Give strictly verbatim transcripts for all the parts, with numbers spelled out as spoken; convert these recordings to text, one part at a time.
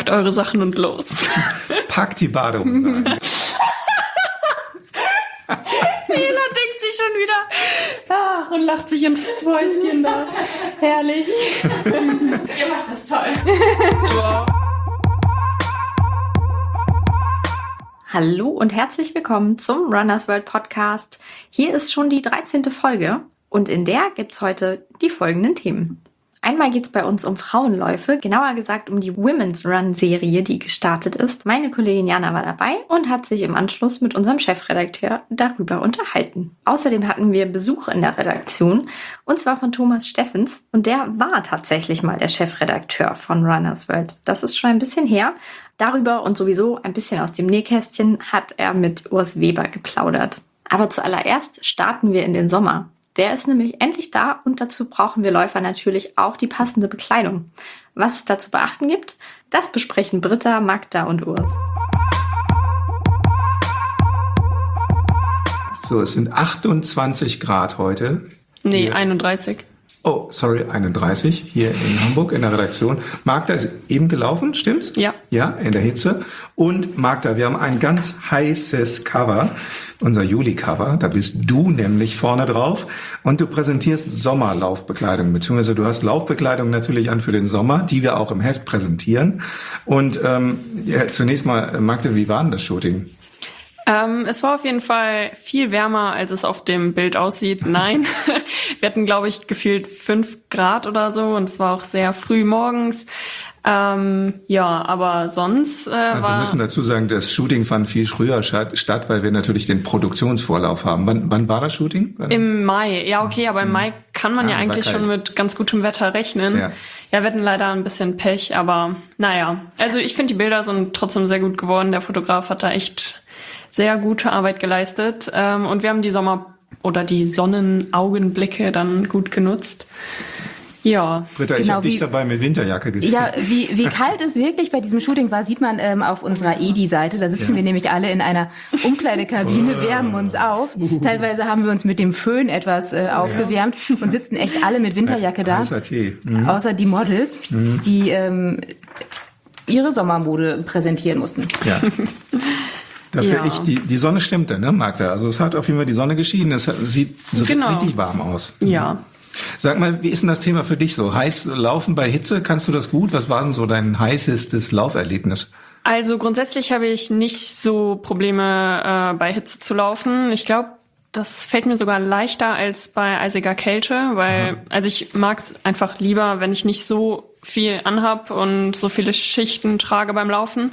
Packt eure Sachen und los. Packt die Badehose ein. Nela denkt sich schon wieder ach, und lacht sich ins Häuschen da. Herrlich. Ihr macht das toll. Wow. Hallo und herzlich willkommen zum Runners World Podcast. Hier ist schon die dreizehnte Folge und in der gibt's heute die folgenden Themen. Einmal geht's bei uns um Frauenläufe, genauer gesagt um die Women's Run Serie, die gestartet ist. Meine Kollegin Jana war dabei und hat sich im Anschluss mit unserem Chefredakteur darüber unterhalten. Außerdem hatten wir Besuch in der Redaktion und zwar von Thomas Steffens und der war tatsächlich mal der Chefredakteur von Runners World. Das ist schon ein bisschen her. Darüber und sowieso ein bisschen aus dem Nähkästchen hat er mit Urs Weber geplaudert. Aber zuallererst starten wir in den Sommer. Der ist nämlich endlich da und dazu brauchen wir Läufer natürlich auch die passende Bekleidung. Was es da zu beachten gibt, das besprechen Britta, Magda und Urs. So, es sind achtundzwanzig Grad heute. Nee, Hier. einunddreißig. Oh, sorry, einunddreißig hier in Hamburg in der Redaktion. Magda ist eben gelaufen, stimmt's? Ja. Ja, in der Hitze. Und Magda, wir haben ein ganz heißes Cover, unser Juli-Cover. Da bist du nämlich vorne drauf und du präsentierst Sommerlaufbekleidung, beziehungsweise du hast Laufbekleidung natürlich an für den Sommer, die wir auch im Heft präsentieren. Und ähm, ja, zunächst mal, Magda, wie war denn das Shooting? Ähm, es war auf jeden Fall viel wärmer, als es auf dem Bild aussieht. Nein, wir hatten, glaube ich, gefühlt fünf Grad oder so und es war auch sehr früh morgens. Ähm, ja, aber sonst äh, also war... Wir müssen dazu sagen, das Shooting fand viel früher statt, weil wir natürlich den Produktionsvorlauf haben. Wann, wann war das Shooting? Wann? Im Mai. Ja, okay, aber im Mai kann man ah, ja eigentlich schon mit ganz gutem Wetter rechnen. Ja. Ja, wir hatten leider ein bisschen Pech, aber naja. Also ich finde, die Bilder sind trotzdem sehr gut geworden. Der Fotograf hat da echt sehr gute Arbeit geleistet. Ähm, und wir haben die Sommer- oder die Sonnenaugenblicke dann gut genutzt. Ja. Britta, ich genau, habe dich dabei mit Winterjacke gesehen. Ja, wie, wie kalt es wirklich bei diesem Shooting war, sieht man ähm, auf unserer E D I-Seite. Da sitzen ja. wir nämlich alle in einer Umkleidekabine, oh. wärmen uns auf. Teilweise haben wir uns mit dem Föhn etwas äh, aufgewärmt ja. und sitzen echt alle mit Winterjacke da. Tee. Mhm. Außer die Models, mhm. die ähm, ihre Sommermode präsentieren mussten. Ja. Dafür ja. ich, die, die Sonne stimmte, ne, Magda? Also es hat auf jeden Fall die Sonne geschienen. Es hat, sieht genau. richtig warm aus. Ja. Sag mal, wie ist denn das Thema für dich so? Heiß laufen bei Hitze, kannst du das gut? Was war denn so dein heißestes Lauferlebnis? Also grundsätzlich habe ich nicht so Probleme, äh, bei Hitze zu laufen. Ich glaube, das fällt mir sogar leichter als bei eisiger Kälte, weil Aha. also ich mag es einfach lieber, wenn ich nicht so viel anhab und so viele Schichten trage beim Laufen.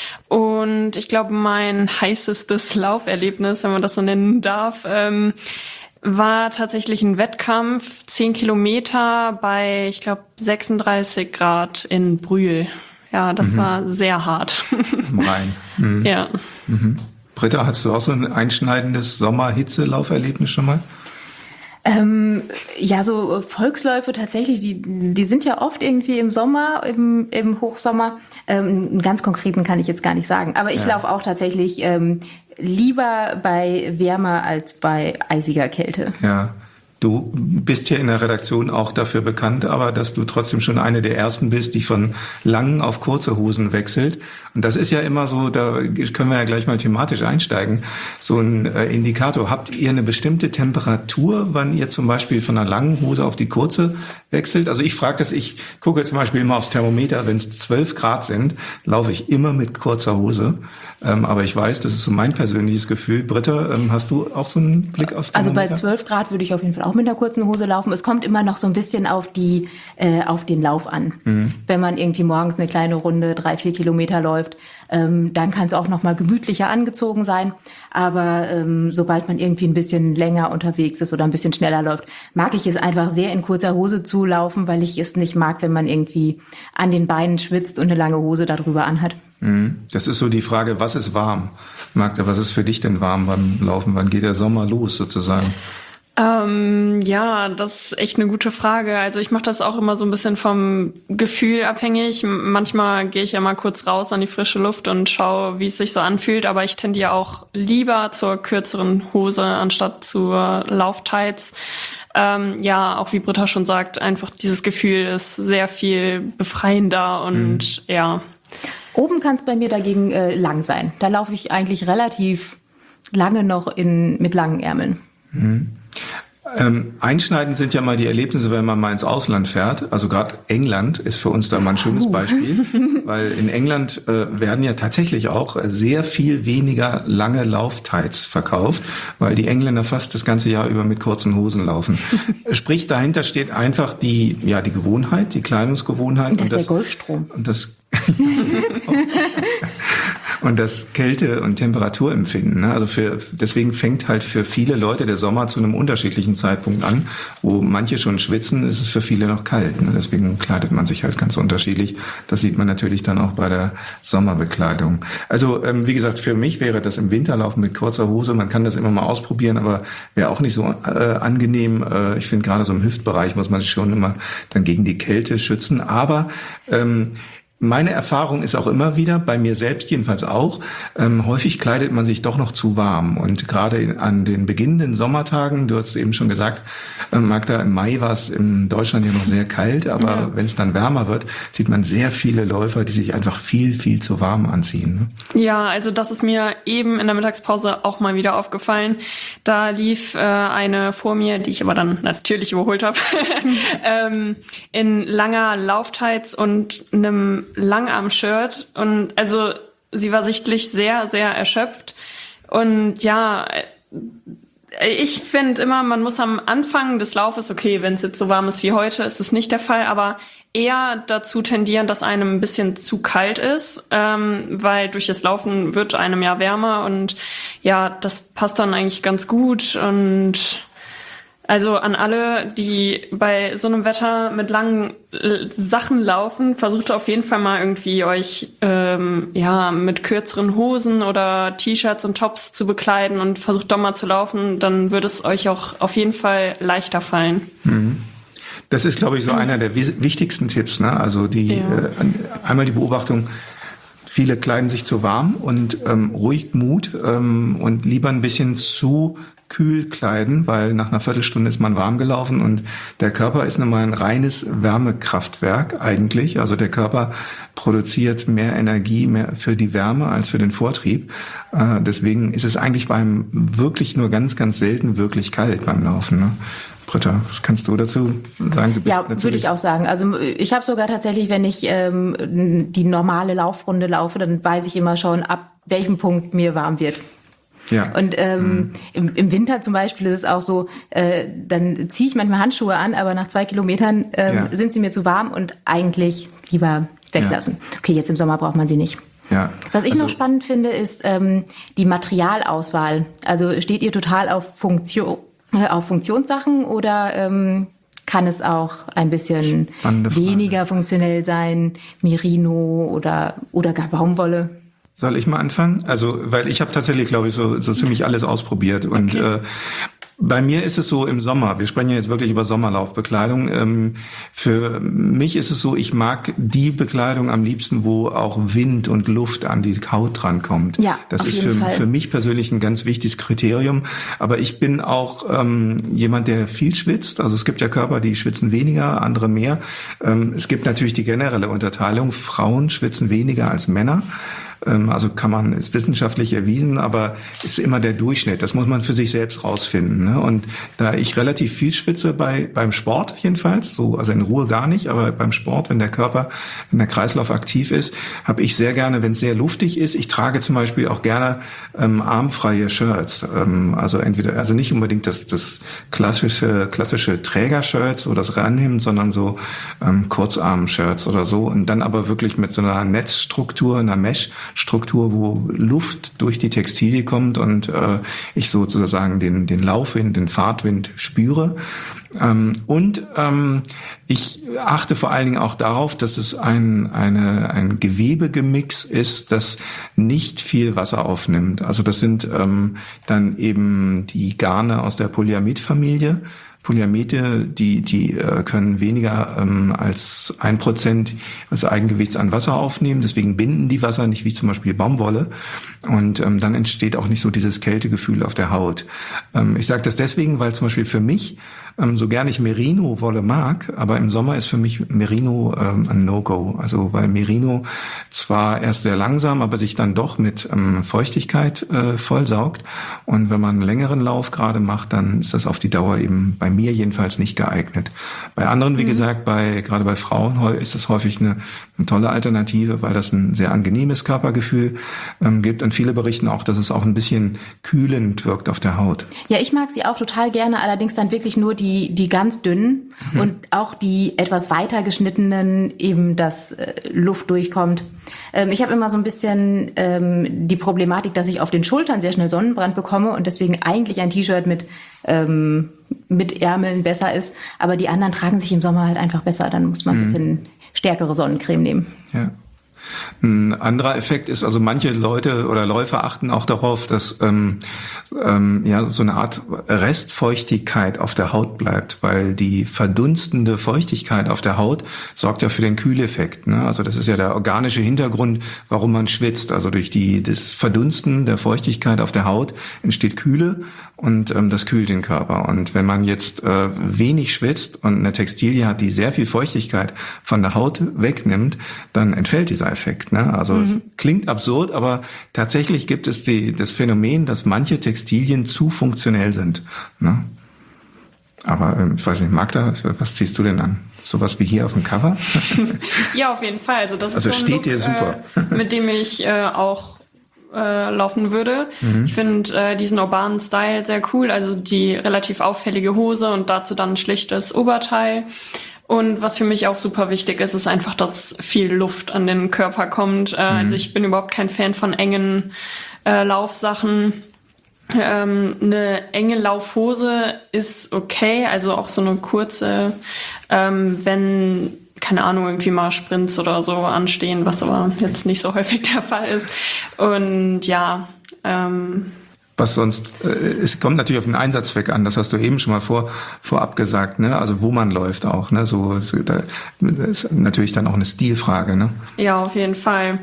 Und ich glaube, mein heißestes Lauferlebnis, wenn man das so nennen darf, ähm, war tatsächlich ein Wettkampf, zehn Kilometer bei, ich glaube, sechsunddreißig Grad in Brühl. Ja, das mhm. war sehr hart. Im Rhein. Mhm. Ja. Mhm. Britta, hast du auch so ein einschneidendes Sommer-Hitze-Lauferlebnis schon mal? Ähm, ja, so Volksläufe tatsächlich, die, die sind ja oft irgendwie im Sommer, im, im Hochsommer. Ähm, einen ganz konkreten kann ich jetzt gar nicht sagen. Aber ich ja. laufe auch tatsächlich ähm, lieber bei wärmer als bei eisiger Kälte. Ja. Du bist hier in der Redaktion auch dafür bekannt, aber dass du trotzdem schon eine der ersten bist, die von langen auf kurze Hosen wechselt. Und das ist ja immer so, da können wir ja gleich mal thematisch einsteigen, so ein äh, Indikator. Habt ihr eine bestimmte Temperatur, wann ihr zum Beispiel von einer langen Hose auf die kurze wechselt? Also ich frage das, ich gucke zum Beispiel immer aufs Thermometer, wenn es zwölf Grad sind, laufe ich immer mit kurzer Hose. Ähm, aber ich weiß, das ist so mein persönliches Gefühl. Britta, ähm, hast du auch so einen Blick aufs Thermometer? Also bei zwölf Grad würde ich auf jeden Fall auch mit einer kurzen Hose laufen. Es kommt immer noch so ein bisschen auf die äh, auf den Lauf an. Mhm. Wenn man irgendwie morgens eine kleine Runde, drei, vier Kilometer läuft, ähm, dann kann es auch noch mal gemütlicher angezogen sein. Aber ähm, sobald man irgendwie ein bisschen länger unterwegs ist oder ein bisschen schneller läuft, mag ich es einfach sehr in kurzer Hose zu laufen, weil ich es nicht mag, wenn man irgendwie an den Beinen schwitzt und eine lange Hose darüber anhat. Das ist so die Frage, was ist warm? Magda, was ist für dich denn warm beim Laufen? Wann geht der Sommer los sozusagen? Ähm, ja, das ist echt eine gute Frage. Also ich mache das auch immer so ein bisschen vom Gefühl abhängig. Manchmal gehe ich ja mal kurz raus an die frische Luft und schaue, wie es sich so anfühlt. Aber ich tendiere auch lieber zur kürzeren Hose anstatt zur Lauftights. Ähm, ja, auch wie Britta schon sagt, einfach dieses Gefühl ist sehr viel befreiender und mhm. ja. Oben kann es bei mir dagegen äh, lang sein. Da laufe ich eigentlich relativ lange noch in mit langen Ärmeln. Mhm. Ähm, einschneidend sind ja mal die Erlebnisse, wenn man mal ins Ausland fährt. Also gerade England ist für uns da mal ein schönes Beispiel, weil in England äh, werden ja tatsächlich auch sehr viel weniger lange Lauftights verkauft, weil die Engländer fast das ganze Jahr über mit kurzen Hosen laufen. Sprich, dahinter steht einfach die, ja, die Gewohnheit, die Kleidungsgewohnheit. Und das und ist der Golfstrom. Und das und das Kälte- und Temperaturempfinden. Ne? Also für, deswegen fängt halt für viele Leute der Sommer zu einem unterschiedlichen Zeitpunkt an, wo manche schon schwitzen, ist es für viele noch kalt. Ne? Deswegen kleidet man sich halt ganz unterschiedlich. Das sieht man natürlich dann auch bei der Sommerbekleidung. Also ähm, wie gesagt, für mich wäre das im Winterlaufen mit kurzer Hose. Man kann das immer mal ausprobieren, aber wäre auch nicht so äh, angenehm. Äh, ich finde gerade so im Hüftbereich muss man sich schon immer dann gegen die Kälte schützen. Aber ähm, meine Erfahrung ist auch immer wieder, bei mir selbst jedenfalls auch, ähm, häufig kleidet man sich doch noch zu warm. Und gerade in, an den beginnenden Sommertagen, du hast es eben schon gesagt, äh, Magda, im Mai war es in Deutschland ja noch sehr kalt, aber ja. wenn es dann wärmer wird, sieht man sehr viele Läufer, die sich einfach viel, viel zu warm anziehen. Ne? Ja, also das ist mir eben in der Mittagspause auch mal wieder aufgefallen. Da lief äh, eine vor mir, die ich aber dann natürlich überholt habe, ähm, in langer Lauftights und einem Langarm-Shirt, und also sie war sichtlich sehr, sehr erschöpft. Und ja, ich finde immer, man muss am Anfang des Laufes, okay, wenn es jetzt so warm ist wie heute, ist es nicht der Fall, aber eher dazu tendieren, dass einem ein bisschen zu kalt ist, ähm, weil durch das Laufen wird einem ja wärmer, und ja, das passt dann eigentlich ganz gut. Und also an alle, die bei so einem Wetter mit langen äh, Sachen laufen, versucht auf jeden Fall mal irgendwie euch ähm, ja mit kürzeren Hosen oder T-Shirts und Tops zu bekleiden und versucht doch mal zu laufen, dann wird es euch auch auf jeden Fall leichter fallen. Mhm. Das ist, glaube ich, so einer der wichtigsten Tipps, ne? Also die ja. äh, einmal die Beobachtung, viele kleiden sich zu warm und ähm, ruhig Mut ähm, und lieber ein bisschen zu kühl kleiden, weil nach einer Viertelstunde ist man warm gelaufen, und der Körper ist nun mal ein reines Wärmekraftwerk eigentlich. Also der Körper produziert mehr Energie mehr für die Wärme als für den Vortrieb. Äh, deswegen ist es eigentlich beim wirklich nur ganz, ganz selten wirklich kalt beim Laufen, ne? Britta, was kannst du dazu sagen? Du bist ja, würde ich auch sagen. Also ich habe sogar tatsächlich, wenn ich ähm, die normale Laufrunde laufe, dann weiß ich immer schon, ab welchem Punkt mir warm wird. Ja. Und ähm, mhm. im, im Winter zum Beispiel ist es auch so, äh, dann ziehe ich manchmal Handschuhe an, aber nach zwei Kilometern ähm, ja. sind sie mir zu warm und eigentlich lieber weglassen. Ja. Okay, jetzt im Sommer braucht man sie nicht. Ja. Was ich also, noch spannend finde, ist ähm, die Materialauswahl. Also steht ihr total auf Funktion, äh, auf Funktionssachen, oder ähm, kann es auch ein bisschen weniger funktionell sein, Merino oder oder gar Baumwolle? Soll ich mal anfangen? Also, weil ich habe tatsächlich, glaube ich, so, so ziemlich alles ausprobiert. Und okay. äh, bei mir ist es so im Sommer, wir sprechen ja jetzt wirklich über Sommerlaufbekleidung. Ähm, für mich ist es so, ich mag die Bekleidung am liebsten, wo auch Wind und Luft an die Haut drankommt. Ja, das ist für, für mich persönlich ein ganz wichtiges Kriterium. Aber ich bin auch ähm, jemand, der viel schwitzt. Also es gibt ja Körper, die schwitzen weniger, andere mehr. Ähm, es gibt natürlich die generelle Unterteilung. Frauen schwitzen weniger als Männer. Also kann man, ist wissenschaftlich erwiesen, aber ist immer der Durchschnitt. Das muss man für sich selbst rausfinden. Ne? Und da ich relativ viel schwitze bei beim Sport jedenfalls, so also in Ruhe gar nicht, aber beim Sport, wenn der Körper, wenn der Kreislauf aktiv ist, habe ich sehr gerne, wenn es sehr luftig ist. Ich trage zum Beispiel auch gerne ähm, armfreie Shirts. Ähm, also entweder, also nicht unbedingt das das klassische klassische Trägershirts oder das Ranhemd, sondern so ähm, Kurzarm-Shirts oder so. Und dann aber wirklich mit so einer Netzstruktur, einer Mesh Struktur, wo Luft durch die Textilie kommt und äh, ich sozusagen den den Laufwind, den Fahrtwind spüre. Ähm, und ähm, ich achte vor allen Dingen auch darauf, dass es ein eine ein Gewebegemix ist, das nicht viel Wasser aufnimmt. Also das sind ähm, dann eben die Garne aus der Polyamid-Familie. Polyamide, die die äh, können weniger ähm, als ein Prozent des Eigengewichts an Wasser aufnehmen. Deswegen binden die Wasser nicht wie zum Beispiel Baumwolle. Und ähm, dann entsteht auch nicht so dieses Kältegefühl auf der Haut. Ähm, ich sage das deswegen, weil zum Beispiel für mich ähm, so gerne ich Merino-Wolle mag, aber im Sommer ist für mich Merino ähm, ein No-Go. Also weil Merino zwar erst sehr langsam, aber sich dann doch mit ähm, Feuchtigkeit äh, vollsaugt. Und wenn man einen längeren Lauf gerade macht, dann ist das auf die Dauer eben bei mir jedenfalls nicht geeignet. Bei anderen, wie mhm. gesagt, bei gerade bei Frauen ist das häufig eine, eine tolle Alternative, weil das ein sehr angenehmes Körpergefühl ähm, gibt. Und viele berichten auch, dass es auch ein bisschen kühlend wirkt auf der Haut. Ja, ich mag sie auch total gerne, allerdings dann wirklich nur die die ganz dünnen mhm. und auch die etwas weiter geschnittenen, eben dass äh, Luft durchkommt. Ähm, ich habe immer so ein bisschen ähm, die Problematik, dass ich auf den Schultern sehr schnell Sonnenbrand bekomme und deswegen eigentlich ein T-Shirt mit ähm, mit Ärmeln besser ist. Aber die anderen tragen sich im Sommer halt einfach besser. Dann muss man mhm. ein bisschen stärkere Sonnencreme nehmen. Ja. Ein anderer Effekt ist, also manche Leute oder Läufer achten auch darauf, dass ähm, ähm, ja so eine Art Restfeuchtigkeit auf der Haut bleibt, weil die verdunstende Feuchtigkeit auf der Haut sorgt ja für den Kühleffekt. Ne? Also das ist ja der organische Hintergrund, warum man schwitzt. Also durch die das Verdunsten der Feuchtigkeit auf der Haut entsteht Kühle und ähm, das kühlt den Körper. Und wenn man jetzt äh, wenig schwitzt und eine Textilie hat, die sehr viel Feuchtigkeit von der Haut wegnimmt, dann entfällt dieser Effekt. Ne? Also mhm. es klingt absurd, aber tatsächlich gibt es die, das Phänomen, dass manche Textilien zu funktionell sind. Ne? Aber ähm, ich weiß nicht, Magda, was ziehst du denn an? Sowas wie hier auf dem Cover? Ja, auf jeden Fall. Also das also ist so ein steht Look, dir super. Äh, mit dem ich äh, auch äh, laufen würde. Mhm. Ich finde äh, diesen urbanen Style sehr cool. Also die relativ auffällige Hose und dazu dann ein schlichtes Oberteil. Und was für mich auch super wichtig ist, ist einfach, dass viel Luft an den Körper kommt. Äh, mhm. Also ich bin überhaupt kein Fan von engen äh, Laufsachen. Ähm, eine enge Laufhose ist okay, also auch so eine kurze, ähm, wenn, keine Ahnung, irgendwie mal Sprints oder so anstehen, was aber jetzt nicht so häufig der Fall ist. Und ja, ähm, Was sonst, äh, es kommt natürlich auf den Einsatzzweck an, das hast du eben schon mal vor, vorab gesagt, ne? Also wo man läuft auch, ne? So, so da ist natürlich dann auch eine Stilfrage, ne? Ja, auf jeden Fall.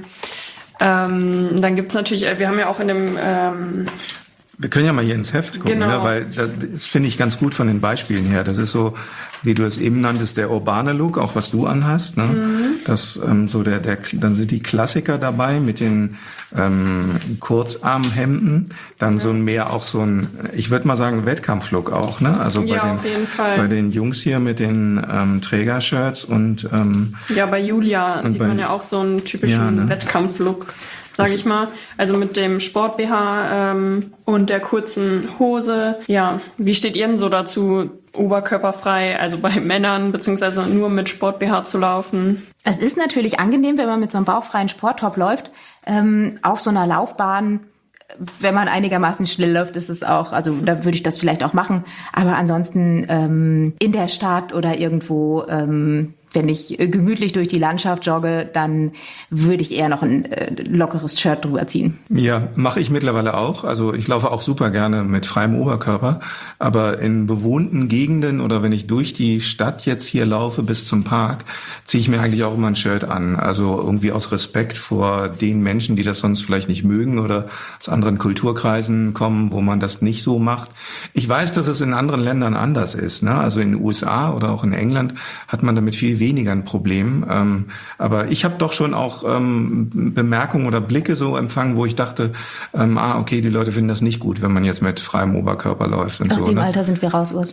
Ähm, dann gibt's natürlich, wir haben ja auch in dem ähm, Wir können ja mal hier ins Heft gucken, genau. ne? Weil das finde ich ganz gut von den Beispielen her. Das ist so, wie du es eben nanntest, der urbane Look, auch was du anhast. Ne? Mhm. Das ähm, so der der dann sind die Klassiker dabei mit den ähm, Kurzarmhemden, dann ja. so ein mehr auch so ein, ich würde mal sagen Wettkampflook auch, ne? Also bei ja, den auf jeden Fall. bei den Jungs hier mit den ähm, Trägershirts und ähm, ja, bei Julia sieht bei, man ja auch so einen typischen ja, ne? Wettkampflook. Sage ich mal, also mit dem Sport-B H ähm, und der kurzen Hose. Ja, wie steht ihr denn so dazu, oberkörperfrei, also bei Männern, beziehungsweise nur mit Sport-B H zu laufen? Es ist natürlich angenehm, wenn man mit so einem bauchfreien Sporttop läuft. Ähm, auf so einer Laufbahn, wenn man einigermaßen schnell läuft, ist es auch, also da würde ich das vielleicht auch machen. Aber ansonsten ähm, in der Stadt oder irgendwo... Ähm, wenn ich gemütlich durch die Landschaft jogge, dann würde ich eher noch ein äh, lockeres Shirt drüber ziehen. Ja, mache ich mittlerweile auch. Also ich laufe auch super gerne mit freiem Oberkörper. Aber in bewohnten Gegenden oder wenn ich durch die Stadt jetzt hier laufe bis zum Park, ziehe ich mir eigentlich auch immer ein Shirt an. Also irgendwie aus Respekt vor den Menschen, die das sonst vielleicht nicht mögen oder aus anderen Kulturkreisen kommen, wo man das nicht so macht. Ich weiß, dass es in anderen Ländern anders ist. Ne? Also in den U S A oder auch in England hat man damit viel weniger ein Problem. Ähm, aber ich habe doch schon auch ähm, Bemerkungen oder Blicke so empfangen, wo ich dachte, ähm, ah, okay, die Leute finden das nicht gut, wenn man jetzt mit freiem Oberkörper läuft. Und Aus so, dem ne? Alter sind wir raus, Urs.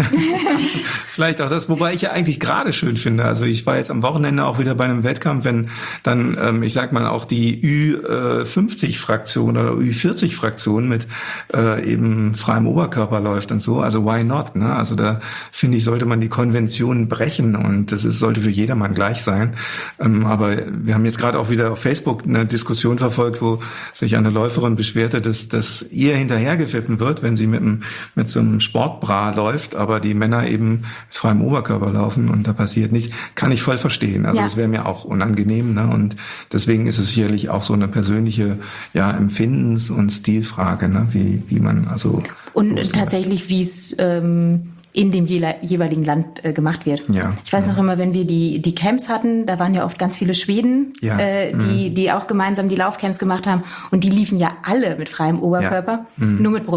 Vielleicht auch das, wobei ich ja eigentlich gerade schön finde. Also ich war jetzt am Wochenende auch wieder bei einem Wettkampf, wenn dann, ähm, ich sag mal, auch die Ü fünfzig-Fraktion oder Ü vierzig-Fraktion mit äh, eben freiem Oberkörper läuft und so. Also why not? Ne? Also da finde ich, sollte man die Konventionen brechen und das ist, sollte für jedermann gleich sein. Ähm, aber wir haben jetzt gerade auch wieder auf Facebook eine Diskussion verfolgt, wo sich eine Läuferin beschwerte, dass, dass ihr hinterhergepfiffen wird, wenn sie mit, einem, mit so einem Sportbra läuft, aber die Männer eben mit freiem Oberkörper laufen und da passiert nichts. Kann ich voll verstehen. Also ja. Das wäre mir auch unangenehm. Ne? Und deswegen ist es sicherlich auch so eine persönliche ja, Empfindens- und Stilfrage, ne? wie, wie man also... Und tatsächlich, wie es... Ähm in dem jeweiligen Land äh, gemacht wird. Ja. Ich weiß noch immer, wenn wir die die Camps hatten, da waren ja oft ganz viele Schweden, ja. äh, die mhm. die auch gemeinsam die Laufcamps gemacht haben und die liefen ja alle mit freiem Oberkörper, ja. mhm. nur mit Brustgurt.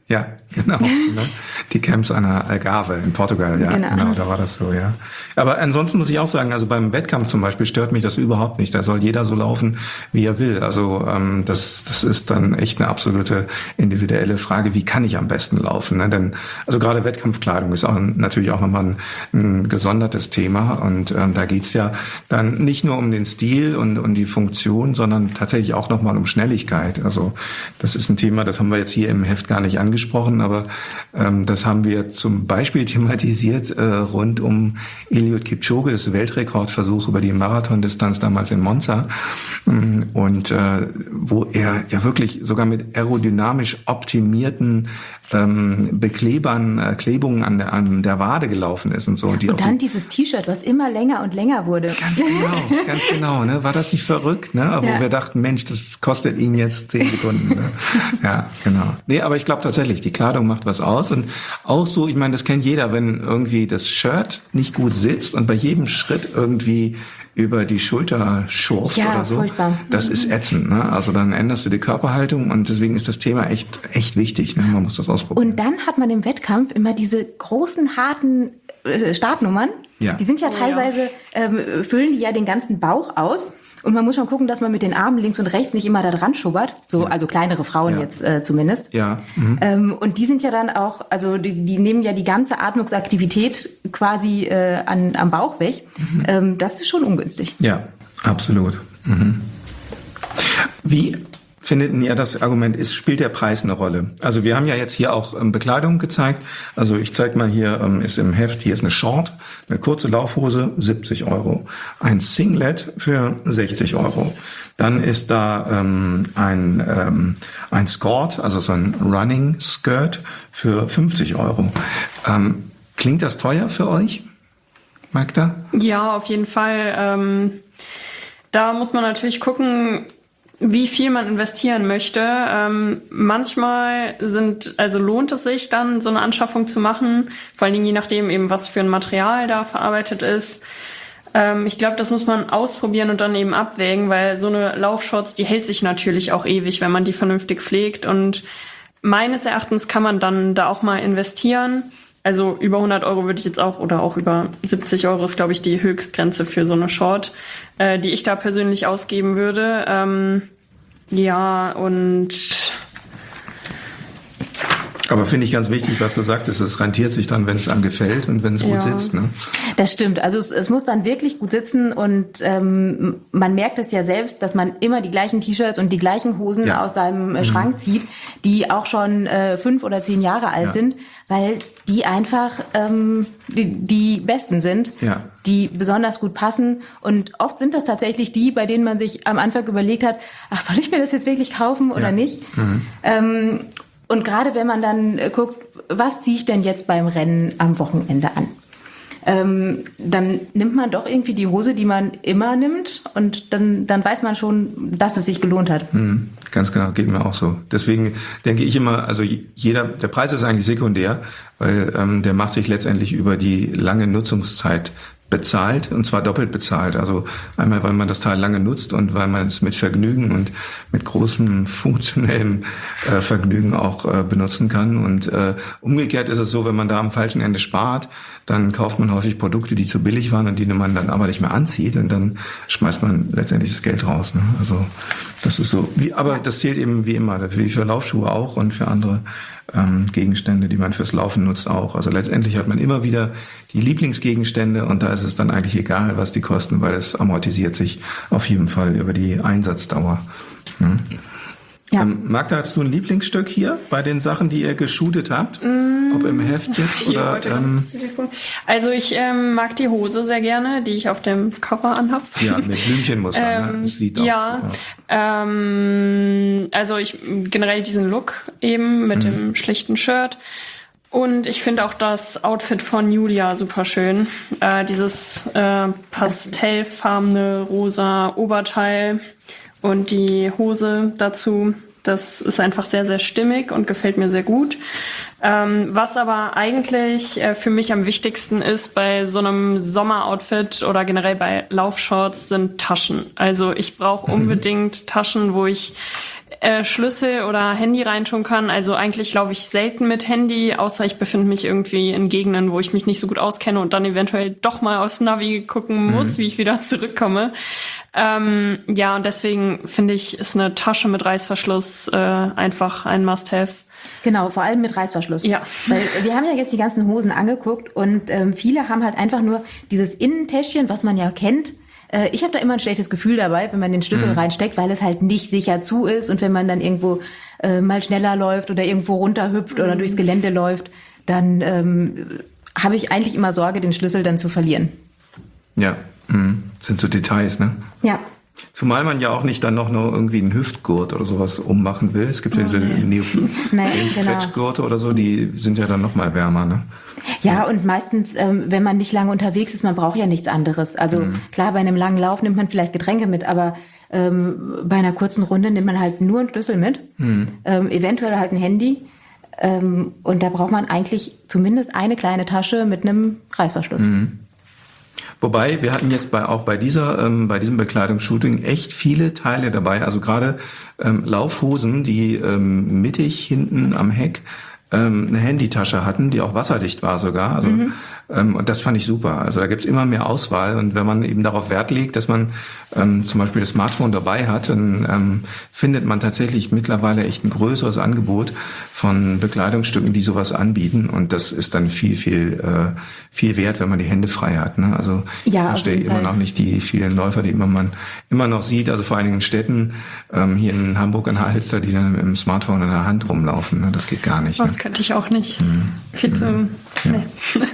Ja, genau. Ne? Die Camps an der Algarve in Portugal, ja, Genau. genau, da war das so, ja. Aber ansonsten muss ich auch sagen, also beim Wettkampf zum Beispiel stört mich das überhaupt nicht. Da soll jeder so laufen, wie er will. Also ähm, das, das ist dann echt eine absolute individuelle Frage, wie kann ich am besten laufen? Ne? Denn also gerade Wettkampfkleidung ist auch natürlich auch nochmal ein, ein gesondertes Thema und ähm, da geht's ja dann nicht nur um den Stil und, und die Funktion, sondern tatsächlich auch nochmal um Schnelligkeit. Also das ist ein Thema, das haben wir jetzt hier im Heft gar nicht angesprochen, aber ähm, das haben wir zum Beispiel thematisiert äh, rund um Eliud Kipchoges Weltrekordversuch über die Marathondistanz damals in Monza und äh, wo er ja wirklich sogar mit aerodynamisch optimierten ähm, Beklebern, äh, Klebungen an der, an der Wade gelaufen ist und so. Die Und dann die, dieses T-Shirt, was immer länger und länger wurde. Ganz genau, ganz genau. Ne? War das nicht verrückt? Ne? Wo Ja. wir dachten, Mensch, das kostet ihn jetzt zehn Sekunden. Ne? Ja, genau. Nee, aber ich glaube tatsächlich, die Kleidung macht was aus. Und auch so, ich meine, das kennt jeder, wenn irgendwie das Shirt nicht gut sitzt und bei jedem Schritt irgendwie über die Schulter schurft Ja, oder so. furchtbar. Das ist ätzend, ne? Also dann änderst du die Körperhaltung und deswegen ist das Thema echt, echt wichtig, ne? Man muss das ausprobieren. Und dann hat man im Wettkampf immer diese großen, harten äh, Startnummern. Ja. Die sind ja Oh, ja. teilweise, ähm, füllen die ja den ganzen Bauch aus. Und man muss schon gucken, dass man mit den Armen links und rechts nicht immer da dran schubbert. So, Ja. also kleinere Frauen Ja. jetzt äh, zumindest. Ja. Mhm. Ähm, und die sind ja dann auch, also die, die nehmen ja die ganze Atmungsaktivität quasi äh, an, am Bauch weg. Mhm. Ähm, das ist schon ungünstig. Ja, absolut. Mhm. Wie findet ihr das Argument, ist, spielt der Preis eine Rolle? Also wir haben ja jetzt hier auch ähm, Bekleidung gezeigt. Also ich zeige mal hier, ähm, ist im Heft, hier ist eine Short, eine kurze Laufhose, siebzig Euro. Ein Singlet für sechzig Euro. Dann ist da ähm, ein, ähm, ein Skirt, also so ein Running Skirt für fünfzig Euro. Ähm, klingt das teuer für euch, Magda? Ja, auf jeden Fall. Ähm, da muss man natürlich gucken, wie viel man investieren möchte. Ähm, manchmal sind, also lohnt es sich dann, so eine Anschaffung zu machen, vor allen Dingen je nachdem eben, was für ein Material da verarbeitet ist. Ähm, ich glaube, das muss man ausprobieren und dann eben abwägen, weil so eine Laufshorts, die hält sich natürlich auch ewig, wenn man die vernünftig pflegt. Und meines Erachtens kann man dann da auch mal investieren. Also über hundert Euro würde ich jetzt auch, oder auch über siebzig Euro ist, glaube ich, die Höchstgrenze für so eine Short, äh, die ich da persönlich ausgeben würde. Ähm, ja, und Aber finde ich ganz wichtig, was du sagtest, es rentiert sich dann, wenn es einem gefällt und wenn es gut Ja. sitzt. Ne? Das stimmt. Also es, es muss dann wirklich gut sitzen und ähm, man merkt es ja selbst, dass man immer die gleichen T-Shirts und die gleichen Hosen Ja. aus seinem äh, Schrank zieht, die auch schon äh, fünf oder zehn Jahre alt Ja. sind, weil die einfach ähm, die, die besten sind, Ja. die besonders gut passen. Und oft sind das tatsächlich die, bei denen man sich am Anfang überlegt hat, ach, soll ich mir das jetzt wirklich kaufen oder Ja. nicht? Ähm, und gerade wenn man dann äh, guckt, was ziehe ich denn jetzt beim Rennen am Wochenende an? Ähm, dann nimmt man doch irgendwie die Hose, die man immer nimmt und dann, dann weiß man schon, dass es sich gelohnt hat. Mhm, ganz genau, geht mir auch so. Deswegen denke ich immer, also jeder, der Preis ist eigentlich sekundär, weil ähm, der macht sich letztendlich über die lange Nutzungszeit bezahlt, und zwar doppelt bezahlt. Also einmal, weil man das Teil lange nutzt und weil man es mit Vergnügen und mit großem funktionellem äh, Vergnügen auch äh, benutzen kann. Und äh, umgekehrt ist es so, wenn man da am falschen Ende spart, dann kauft man häufig Produkte, die zu billig waren und die man dann aber nicht mehr anzieht, und dann schmeißt man letztendlich das Geld raus. Ne? Also das ist so. Wie, aber das zählt eben wie immer, wie für Laufschuhe auch und für andere ähm, Gegenstände, die man fürs Laufen nutzt auch. Also letztendlich hat man immer wieder die Lieblingsgegenstände und da ist es dann eigentlich egal, was die kosten, weil es amortisiert sich auf jeden Fall über die Einsatzdauer. Hm? Ja. Ähm, Magda, hast du ein Lieblingsstück hier bei den Sachen, die ihr geshootet habt? Ob im Heft jetzt Hier, oder... warte, Ähm, also ich ähm, mag die Hose sehr gerne, die ich auf dem Cover anhab. ja, mit Blümchenmuster. ne? Ähm, Das sieht auch ja, so aus. ähm, also ich generell diesen Look eben mit dem schlichten Shirt. Und ich finde auch das Outfit von Julia super schön. Äh, dieses äh, pastellfarbene rosa Oberteil und die Hose dazu. Das ist einfach sehr, sehr stimmig und gefällt mir sehr gut. Ähm, was aber eigentlich äh, für mich am wichtigsten ist bei so einem Sommeroutfit oder generell bei Laufshorts sind Taschen. Also ich brauche unbedingt Taschen, wo ich äh, Schlüssel oder Handy reintun kann. Also eigentlich laufe ich selten mit Handy, außer ich befinde mich irgendwie in Gegenden, wo ich mich nicht so gut auskenne und dann eventuell doch mal aufs Navi gucken muss, mhm. wie ich wieder zurückkomme. Ähm, ja, und deswegen finde ich, ist eine Tasche mit Reißverschluss äh, einfach ein Must-have. Genau, vor allem mit Reißverschluss. Ja. Weil wir haben ja jetzt die ganzen Hosen angeguckt und ähm, viele haben halt einfach nur dieses Innentäschchen, was man ja kennt. Äh, ich habe da immer ein schlechtes Gefühl dabei, wenn man den Schlüssel mhm. reinsteckt, weil es halt nicht sicher zu ist und wenn man dann irgendwo äh, mal schneller läuft oder irgendwo runterhüpft mhm. oder durchs Gelände läuft, dann ähm, habe ich eigentlich immer Sorge, den Schlüssel dann zu verlieren. Ja, mhm. Das sind so Details, ne? Ja. Zumal man ja auch nicht dann noch nur irgendwie einen Hüftgurt oder sowas ummachen will. Es gibt ja diese Neopren-Stretchgurte oder so, die sind ja dann noch mal wärmer, ne? Ja, und meistens, ähm, wenn man nicht lange unterwegs ist, man braucht ja nichts anderes. Also mhm. klar, bei einem langen Lauf nimmt man vielleicht Getränke mit, aber ähm, bei einer kurzen Runde nimmt man halt nur einen Schlüssel mit, mhm. ähm, eventuell halt ein Handy. Ähm, und da braucht man eigentlich zumindest eine kleine Tasche mit einem Reißverschluss. Mhm. Wobei, wir hatten jetzt bei, auch bei dieser, ähm, bei diesem Bekleidungsshooting echt viele Teile dabei. Also gerade ähm, Laufhosen, die ähm, mittig hinten am Heck ähm, eine Handytasche hatten, die auch wasserdicht war sogar. Also mhm. ähm, und das fand ich super. Also da gibt's immer mehr Auswahl und wenn man eben darauf Wert legt, dass man ähm, zum Beispiel das Smartphone dabei hat, dann ähm, findet man tatsächlich mittlerweile echt ein größeres Angebot von Bekleidungsstücken, die sowas anbieten und das ist dann viel, viel, äh, viel wert, wenn man die Hände frei hat. Ne? Also ja, ich verstehe immer noch nicht die vielen Läufer, die immer man immer noch sieht, also vor allen Dingen in Städten, ähm, hier in Hamburg an der Halster, die dann mit dem Smartphone in der Hand rumlaufen. Ne? Das geht gar nicht. Das ne? könnte ich auch nicht. Hm. Viel zu hm. ja. nee.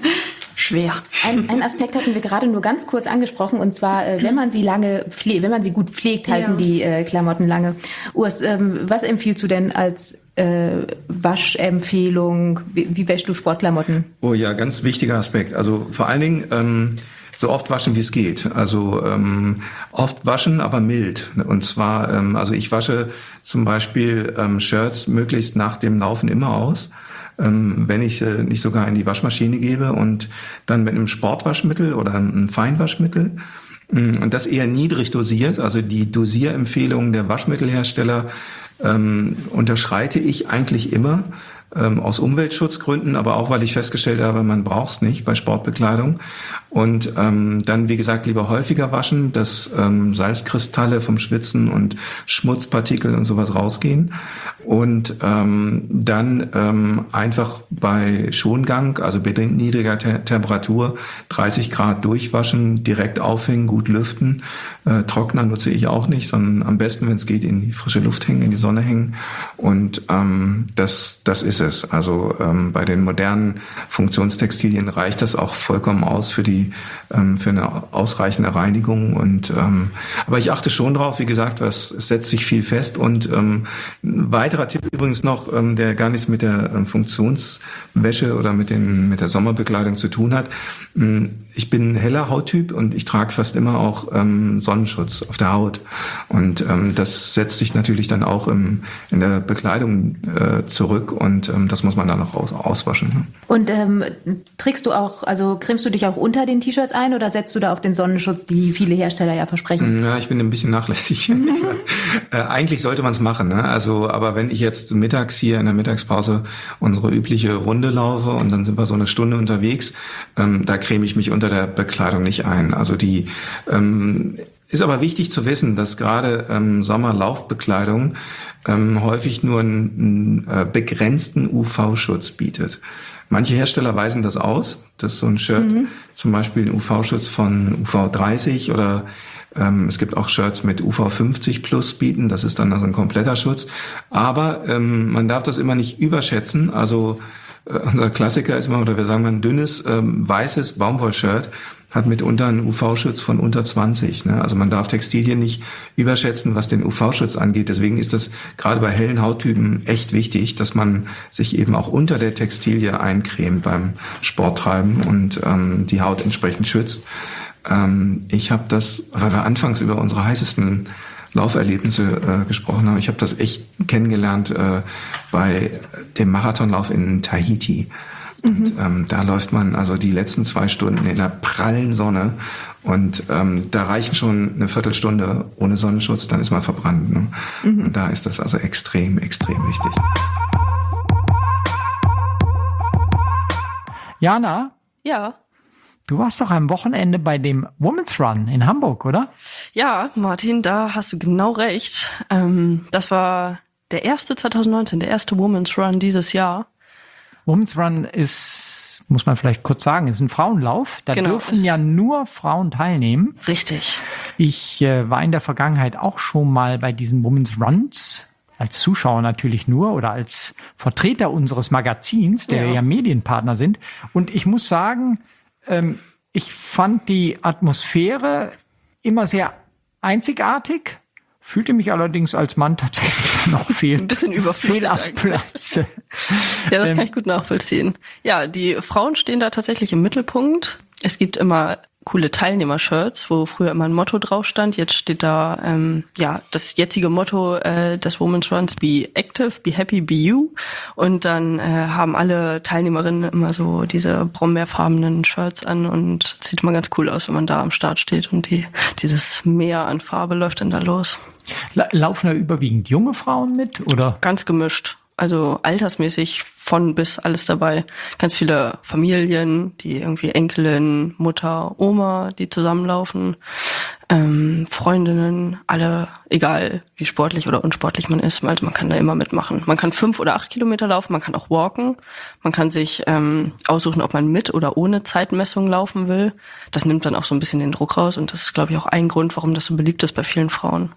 schwer. Ein, ein Aspekt hatten wir gerade nur ganz kurz angesprochen, und zwar, äh, wenn man sie lange pflegt, wenn man sie gut pflegt, halten ja. die äh, Klamotten lange. Urs, ähm, was empfiehlst du denn als äh, Waschempfehlung? Wie, wie wäschst du Sportklamotten? Oh ja, ganz wichtiger Aspekt. Also vor allen Dingen ähm, so oft waschen, wie es geht. Also ähm, oft waschen, aber mild. Und zwar, ähm, also ich wasche zum Beispiel ähm, Shirts möglichst nach dem Laufen immer aus, ähm, wenn ich äh, nicht sogar in die Waschmaschine gebe und dann mit einem Sportwaschmittel oder einem Feinwaschmittel. Und das eher niedrig dosiert. Also die Dosierempfehlungen der Waschmittelhersteller ähm, unterschreite ich eigentlich immer. Ähm, aus Umweltschutzgründen, aber auch, weil ich festgestellt habe, man braucht es nicht bei Sportbekleidung. Und ähm, dann, wie gesagt, lieber häufiger waschen, dass ähm, Salzkristalle vom Schwitzen und Schmutzpartikel und sowas rausgehen. Und ähm, dann ähm, einfach bei Schongang, also bei niedriger Te- Temperatur, dreißig Grad durchwaschen, direkt aufhängen, gut lüften. Äh, Trockner nutze ich auch nicht, sondern am besten, wenn es geht, in die frische Luft hängen, in die Sonne hängen. Und ähm, das, das ist es. Also ähm, bei den modernen Funktionstextilien reicht das auch vollkommen aus für die ähm, für eine ausreichende Reinigung. Und ähm, aber ich achte schon drauf, wie gesagt, was es setzt sich viel fest. Und ähm, ein weiterer Tipp übrigens noch, ähm, der gar nichts mit der ähm, Funktionswäsche oder mit den mit der Sommerbekleidung zu tun hat. Ähm, ich bin ein heller Hauttyp und ich trage fast immer auch ähm, Sonnenschutz auf der Haut. Und ähm, das setzt sich natürlich dann auch im, in der Bekleidung äh, zurück und ähm, das muss man dann auch aus, auswaschen. Ne? Und ähm, trägst du auch, also cremst du dich auch unter den T-Shirts ein oder setzt du da auf den Sonnenschutz, die viele Hersteller ja versprechen? Ja, ich bin ein bisschen nachlässig. Mhm. äh, eigentlich sollte man es machen. Ne? Also, aber wenn ich jetzt mittags hier in der Mittagspause unsere übliche Runde laufe und dann sind wir so eine Stunde unterwegs, ähm, da creme ich mich unter der Bekleidung nicht ein. Also die ähm, ist aber wichtig zu wissen, dass gerade ähm, Sommerlaufbekleidung ähm, häufig nur einen, einen äh, begrenzten U V-Schutz bietet. Manche Hersteller weisen das aus, dass so ein Shirt mhm. zum Beispiel einen U V-Schutz von U V dreißig oder ähm, es gibt auch Shirts mit U V fünfzig plus bieten, das ist dann also ein kompletter Schutz. Aber ähm, man darf das immer nicht überschätzen, also äh, unser Klassiker ist immer, oder wir sagen mal, ein dünnes, ähm, weißes Baumwollshirt hat mitunter einen U V-Schutz von unter zwanzig. Ne? Also man darf Textilien nicht überschätzen, was den U V-Schutz angeht. Deswegen ist das gerade bei hellen Hauttypen echt wichtig, dass man sich eben auch unter der Textilie eincremt beim Sporttreiben und ähm, die Haut entsprechend schützt. Ähm, ich habe das, weil wir anfangs über unsere heißesten Lauferlebnisse äh, gesprochen haben, ich habe das echt kennengelernt äh, bei dem Marathonlauf in Tahiti. Und ähm, da läuft man also die letzten zwei Stunden in der prallen Sonne und ähm, da reichen schon eine Viertelstunde ohne Sonnenschutz, dann ist man verbrannt. Ne? Mhm. Und da ist das also extrem, extrem wichtig. Jana? Ja. Du warst doch am Wochenende bei dem Women's Run in Hamburg, oder? Ja, Martin, da hast du genau recht. Ähm, das war der erste zwanzig neunzehn, der erste Women's Run dieses Jahr. Women's Run ist, muss man vielleicht kurz sagen, ist ein Frauenlauf. Da genau, dürfen ja nur Frauen teilnehmen. Richtig. Ich äh, war in der Vergangenheit auch schon mal bei diesen Women's Runs. Als Zuschauer natürlich nur oder als Vertreter unseres Magazins, der ja, ja Medienpartner sind. Und ich muss sagen, ähm, ich fand die Atmosphäre immer sehr einzigartig, fühlte mich allerdings als Mann tatsächlich noch viel, ein bisschen überflüssig am Platz. Ja, das kann ich gut nachvollziehen. Ja, die Frauen stehen da tatsächlich im Mittelpunkt. Es gibt immer coole Teilnehmer-Shirts, wo früher immer ein Motto drauf stand. Jetzt steht da ähm, ja das jetzige Motto äh, des Women's Runs: Be active, be happy, be you. Und dann äh, haben alle Teilnehmerinnen immer so diese brombeerfarbenen Shirts an und sieht immer ganz cool aus, wenn man da am Start steht und die dieses Meer an Farbe läuft dann da los. La- laufen da überwiegend junge Frauen mit, oder? Ganz gemischt. Also altersmäßig von bis alles dabei. Ganz viele Familien, die irgendwie Enkelin, Mutter, Oma, die zusammenlaufen. Ähm, Freundinnen, alle, egal wie sportlich oder unsportlich man ist. Also man kann da immer mitmachen. Man kann fünf oder acht Kilometer laufen, man kann auch walken. Man kann sich ähm, aussuchen, ob man mit oder ohne Zeitmessung laufen will. Das nimmt dann auch so ein bisschen den Druck raus und das ist, glaube ich, auch ein Grund, warum das so beliebt ist bei vielen Frauen.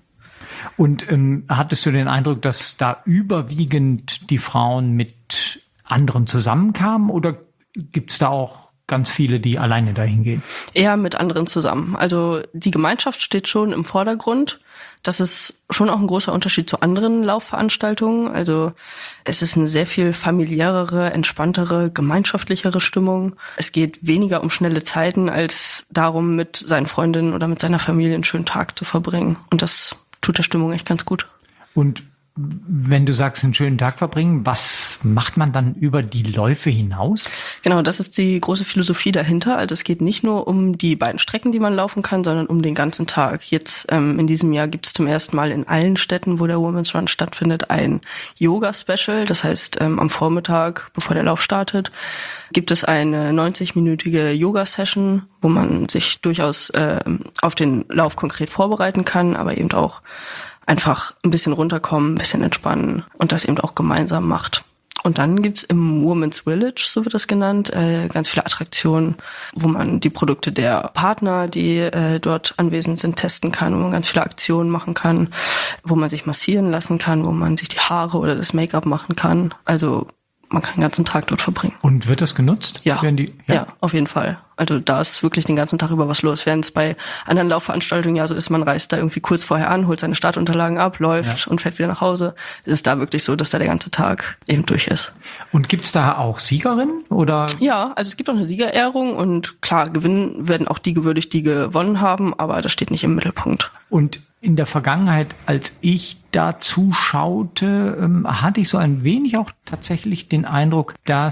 Und ähm, hattest du den Eindruck, dass da überwiegend die Frauen mit anderen zusammenkamen oder gibt's da auch ganz viele, die alleine dahin gehen? Eher mit anderen zusammen. Also die Gemeinschaft steht schon im Vordergrund. Das ist schon auch ein großer Unterschied zu anderen Laufveranstaltungen. Also es ist eine sehr viel familiärere, entspanntere, gemeinschaftlichere Stimmung. Es geht weniger um schnelle Zeiten als darum, mit seinen Freundinnen oder mit seiner Familie einen schönen Tag zu verbringen. Und das tut der Stimmung echt ganz gut. Und wenn du sagst, einen schönen Tag verbringen, was macht man dann über die Läufe hinaus? Genau, das ist die große Philosophie dahinter. Also es geht nicht nur um die beiden Strecken, die man laufen kann, sondern um den ganzen Tag. Jetzt ähm, in diesem Jahr gibt es zum ersten Mal in allen Städten, wo der Women's Run stattfindet, ein Yoga-Special. Das heißt, ähm, am Vormittag, bevor der Lauf startet, gibt es eine neunzig-minütige Yoga-Session, wo man sich durchaus äh, auf den Lauf konkret vorbereiten kann, aber eben auch einfach ein bisschen runterkommen, ein bisschen entspannen und das eben auch gemeinsam macht. Und dann gibt's im Women's Village, so wird das genannt, äh, ganz viele Attraktionen, wo man die Produkte der Partner, die äh, dort anwesend sind, testen kann, wo man ganz viele Aktionen machen kann, wo man sich massieren lassen kann, wo man sich die Haare oder das Make-up machen kann. Also man kann den ganzen Tag dort verbringen. Und wird das genutzt? Ja, Werden die, ja? ja, auf jeden Fall. Also da ist wirklich den ganzen Tag über was los. Während es bei anderen Laufveranstaltungen ja so ist, man reist da irgendwie kurz vorher an, holt seine Startunterlagen ab, läuft ja. und fährt wieder nach Hause. Es ist da wirklich so, dass da der ganze Tag eben durch ist. Und gibt's da auch Siegerinnen? Oder? Ja, also es gibt auch eine Siegerehrung und klar, gewinnen werden auch die gewürdigt, die gewonnen haben, aber das steht nicht im Mittelpunkt. Und in der Vergangenheit, als ich da zuschaute, ähm, hatte ich so ein wenig auch tatsächlich den Eindruck,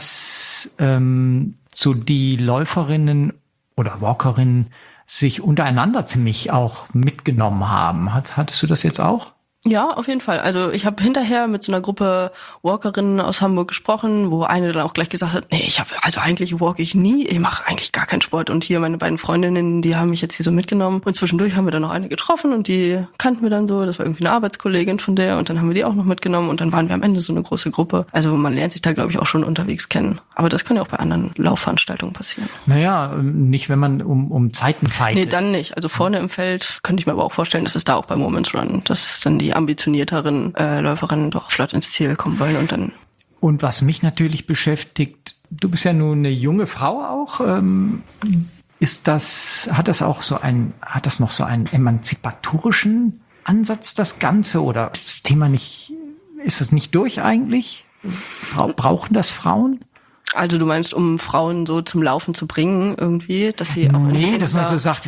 dass ähm, so die Läuferinnen oder Walkerinnen sich untereinander ziemlich auch mitgenommen haben. Hat, hattest du das jetzt auch? Ja, auf jeden Fall. Also ich habe hinterher mit so einer Gruppe Walkerinnen aus Hamburg gesprochen, wo eine dann auch gleich gesagt hat, nee, ich habe also eigentlich walk ich nie, ich mache eigentlich gar keinen Sport. Und hier meine beiden Freundinnen, die haben mich jetzt hier so mitgenommen. Und zwischendurch haben wir dann noch eine getroffen und die kannten wir dann so. Das war irgendwie eine Arbeitskollegin von der und dann haben wir die auch noch mitgenommen und dann waren wir am Ende so eine große Gruppe. Also man lernt sich da, glaube ich, auch schon unterwegs kennen. Aber das kann ja auch bei anderen Laufveranstaltungen passieren. Naja, nicht, wenn man um, um Zeiten fightet. Nee, dann nicht. Also vorne im Feld könnte ich mir aber auch vorstellen, dass es da auch bei Women's Run, dass dann die ambitionierteren äh, Läuferinnen doch flott ins Ziel kommen wollen und dann. Und was mich natürlich beschäftigt, du bist ja nun eine junge Frau auch, ähm, ist das, hat das auch so ein, hat das noch so einen emanzipatorischen Ansatz, das Ganze, oder ist das Thema nicht, ist das nicht durch eigentlich? Bra- brauchen das Frauen? Also du meinst, um Frauen so zum Laufen zu bringen irgendwie, dass sie auch... Nee, dass man so sagt,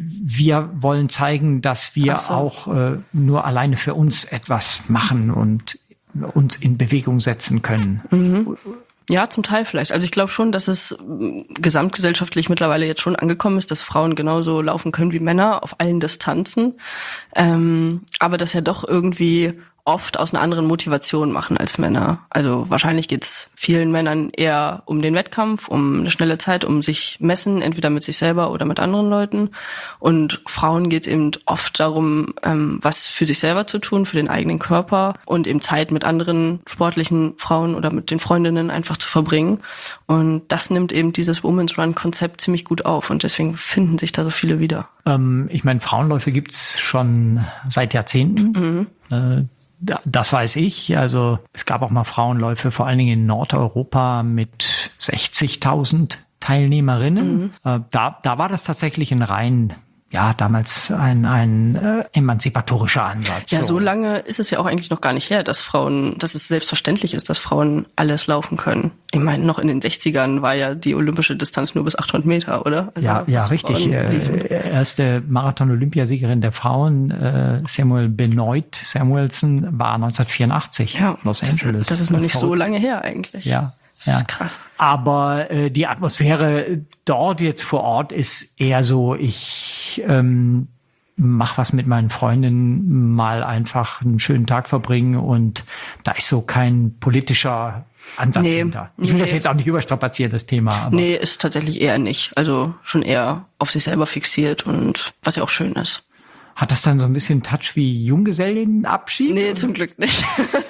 wir wollen zeigen, dass wir so. auch äh, nur alleine für uns etwas machen und uns in Bewegung setzen können. Mhm. Ja, zum Teil vielleicht. Also ich glaube schon, dass es gesamtgesellschaftlich mittlerweile jetzt schon angekommen ist, dass Frauen genauso laufen können wie Männer auf allen Distanzen. Ähm, aber dass ja doch irgendwie oft aus einer anderen Motivation machen als Männer. Also wahrscheinlich geht's vielen Männern eher um den Wettkampf, um eine schnelle Zeit, um sich messen, entweder mit sich selber oder mit anderen Leuten. Und Frauen geht's eben oft darum, ähm, was für sich selber zu tun, für den eigenen Körper und eben Zeit mit anderen sportlichen Frauen oder mit den Freundinnen einfach zu verbringen. Und das nimmt eben dieses Women's Run-Konzept ziemlich gut auf und deswegen finden sich da so viele wieder. Ähm, ich meine, Frauenläufe gibt's schon seit Jahrzehnten. Mhm. Äh, Das weiß ich. Also es gab auch mal Frauenläufe, vor allen Dingen in Nordeuropa mit sechzigtausend Teilnehmerinnen. Mhm. Äh, da, da war das tatsächlich ein rein, ja, damals ein, ein äh, emanzipatorischer Ansatz. Ja, so lange ist es ja auch eigentlich noch gar nicht her, dass Frauen, dass es selbstverständlich ist, dass Frauen alles laufen können. Ich meine, noch in den sechzigern war ja die olympische Distanz nur bis achthundert Meter, oder? Also, ja, ja, richtig. Äh, erste Marathon-Olympiasiegerin der Frauen, äh, Samuel Benoit Samuelson, war neunzehnhundertvierundachtzig, ja, Los Angeles. Das, das ist noch nicht so lange her eigentlich. Ja. Das ja. ist krass. Aber äh, die Atmosphäre dort jetzt vor Ort ist eher so, ich ähm, mach was mit meinen Freundinnen, mal einfach einen schönen Tag verbringen und da ist so kein politischer Ansatz nee, hinter. Ich will nee. das jetzt auch nicht überstrapazieren, das Thema. Aber nee, ist tatsächlich eher nicht. Also schon eher auf sich selber fixiert und was ja auch schön ist. Hat das dann so ein bisschen Touch wie Junggesellinnenabschied? Nee, zum Glück nicht.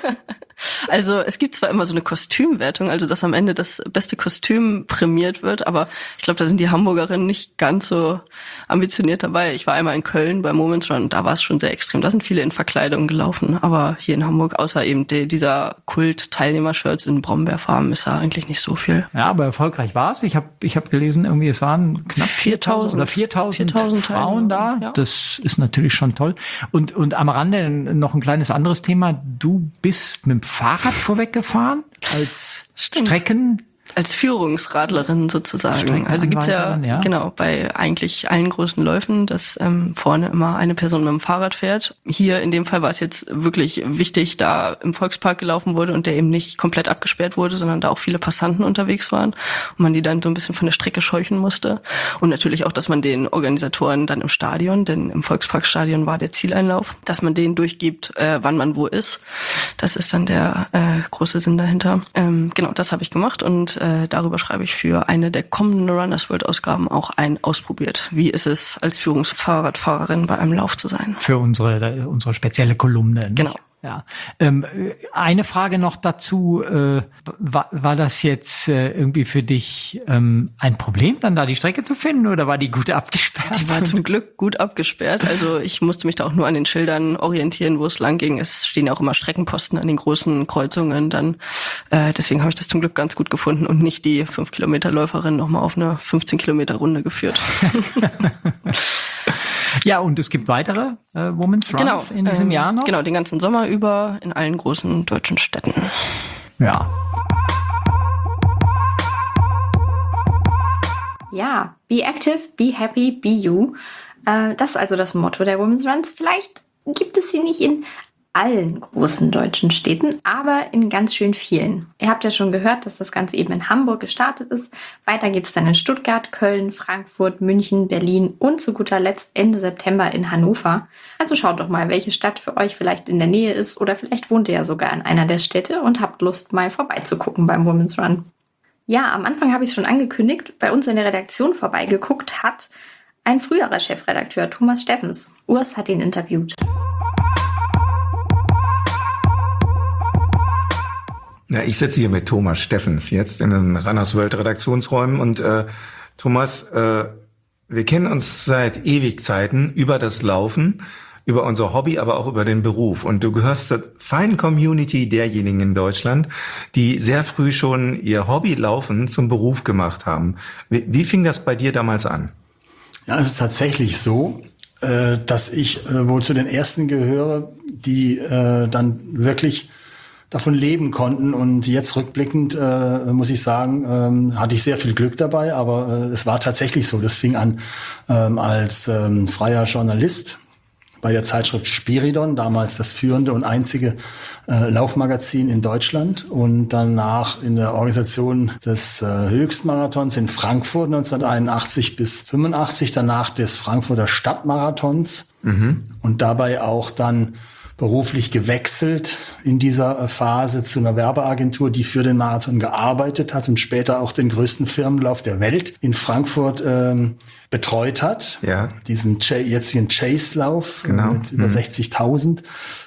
Also es gibt zwar immer so eine Kostümwertung, also dass am Ende das beste Kostüm prämiert wird, aber ich glaube, da sind die Hamburgerinnen nicht ganz so ambitioniert dabei. Ich war einmal in Köln bei Women's Run, da war es schon sehr extrem. Da sind viele in Verkleidung gelaufen, aber hier in Hamburg, außer eben die, dieser Kult-Teilnehmer-Shirts in Brombeerfarben, ist da eigentlich nicht so viel. Ja, aber erfolgreich war es. Ich habe ich hab gelesen, irgendwie es waren knapp viertausend oder viertausend Frauen da. Ja. Das ist natürlich schon toll. Und, und am Rande noch ein kleines anderes Thema. Du bist mit dem Fahrrad vorweggefahren als Stimmt. Strecken... Als Führungsradlerin sozusagen. Also gibt's ja, ja genau bei eigentlich allen großen Läufen, dass ähm, vorne immer eine Person mit dem Fahrrad fährt. Hier in dem Fall war es jetzt wirklich wichtig, da im Volkspark gelaufen wurde und der eben nicht komplett abgesperrt wurde, sondern da auch viele Passanten unterwegs waren und man die dann so ein bisschen von der Strecke scheuchen musste. Und natürlich auch, dass man den Organisatoren dann im Stadion, denn im Volksparkstadion war der Zieleinlauf, dass man denen durchgibt, äh, wann man wo ist. Das ist dann der äh, große Sinn dahinter. Ähm, genau, das habe ich gemacht und Äh, darüber schreibe ich für eine der kommenden Runners World Ausgaben auch ein Ausprobiert. Wie ist es als Führungsfahrradfahrerin bei einem Lauf zu sein? Für unsere unsere spezielle Kolumne. Genau. Ja. Ähm, eine Frage noch dazu. Äh, war, war das jetzt äh, irgendwie für dich ähm, ein Problem, dann da die Strecke zu finden oder war die gut abgesperrt? Die war zum Glück gut abgesperrt. Also ich musste mich da auch nur an den Schildern orientieren, wo es lang ging. Es stehen ja auch immer Streckenposten an den großen Kreuzungen dann. Äh, deswegen habe ich das zum Glück ganz gut gefunden und nicht die fünf Kilometer Läuferin nochmal auf eine fünfzehn Kilometer Runde geführt. Ja, und es gibt weitere äh, Women's Runs genau, in diesem ähm, Jahr noch? Genau, den ganzen Sommer über in allen großen deutschen Städten. Ja. Ja, be active, be happy, be you. Äh, das ist also das Motto der Women's Runs. Vielleicht gibt es sie nicht in allen großen deutschen Städten, aber in ganz schön vielen. Ihr habt ja schon gehört, dass das Ganze eben in Hamburg gestartet ist. Weiter geht's dann in Stuttgart, Köln, Frankfurt, München, Berlin und zu guter Letzt Ende September in Hannover. Also schaut doch mal, welche Stadt für euch vielleicht in der Nähe ist oder vielleicht wohnt ihr ja sogar in einer der Städte und habt Lust, mal vorbeizugucken beim Women's Run. Ja, am Anfang habe ich es schon angekündigt, bei uns in der Redaktion vorbeigeguckt hat ein früherer Chefredakteur, Thomas Steffens. Urs hat ihn interviewt. Ja, ich sitze hier mit Thomas Steffens jetzt in den Runners World Redaktionsräumen und äh, Thomas, äh, wir kennen uns seit Ewigzeiten über das Laufen, über unser Hobby, aber auch über den Beruf. Und du gehörst zur feinen Community derjenigen in Deutschland, die sehr früh schon ihr Hobby Laufen zum Beruf gemacht haben. Wie, wie fing das bei dir damals an? Ja, es ist tatsächlich so, äh, dass ich äh, wohl zu den Ersten gehöre, die äh, dann wirklich davon leben konnten. Und jetzt rückblickend äh, muss ich sagen, ähm, hatte ich sehr viel Glück dabei, aber äh, es war tatsächlich so. Das fing an ähm, als ähm, freier Journalist, bei der Zeitschrift Spiridon, damals das führende und einzige äh, Laufmagazin in Deutschland, und danach in der Organisation des äh, Höchstmarathons in Frankfurt neunzehnhunderteinundachtzig bis fünfundachtzig, danach des Frankfurter Stadtmarathons mhm. und dabei auch dann beruflich gewechselt in dieser Phase zu einer Werbeagentur, die für den Marathon gearbeitet hat und später auch den größten Firmenlauf der Welt in Frankfurt ähm, betreut hat. Ja. Diesen Ch- jetzigen Chase-Lauf genau. mit über mhm. sechzigtausend.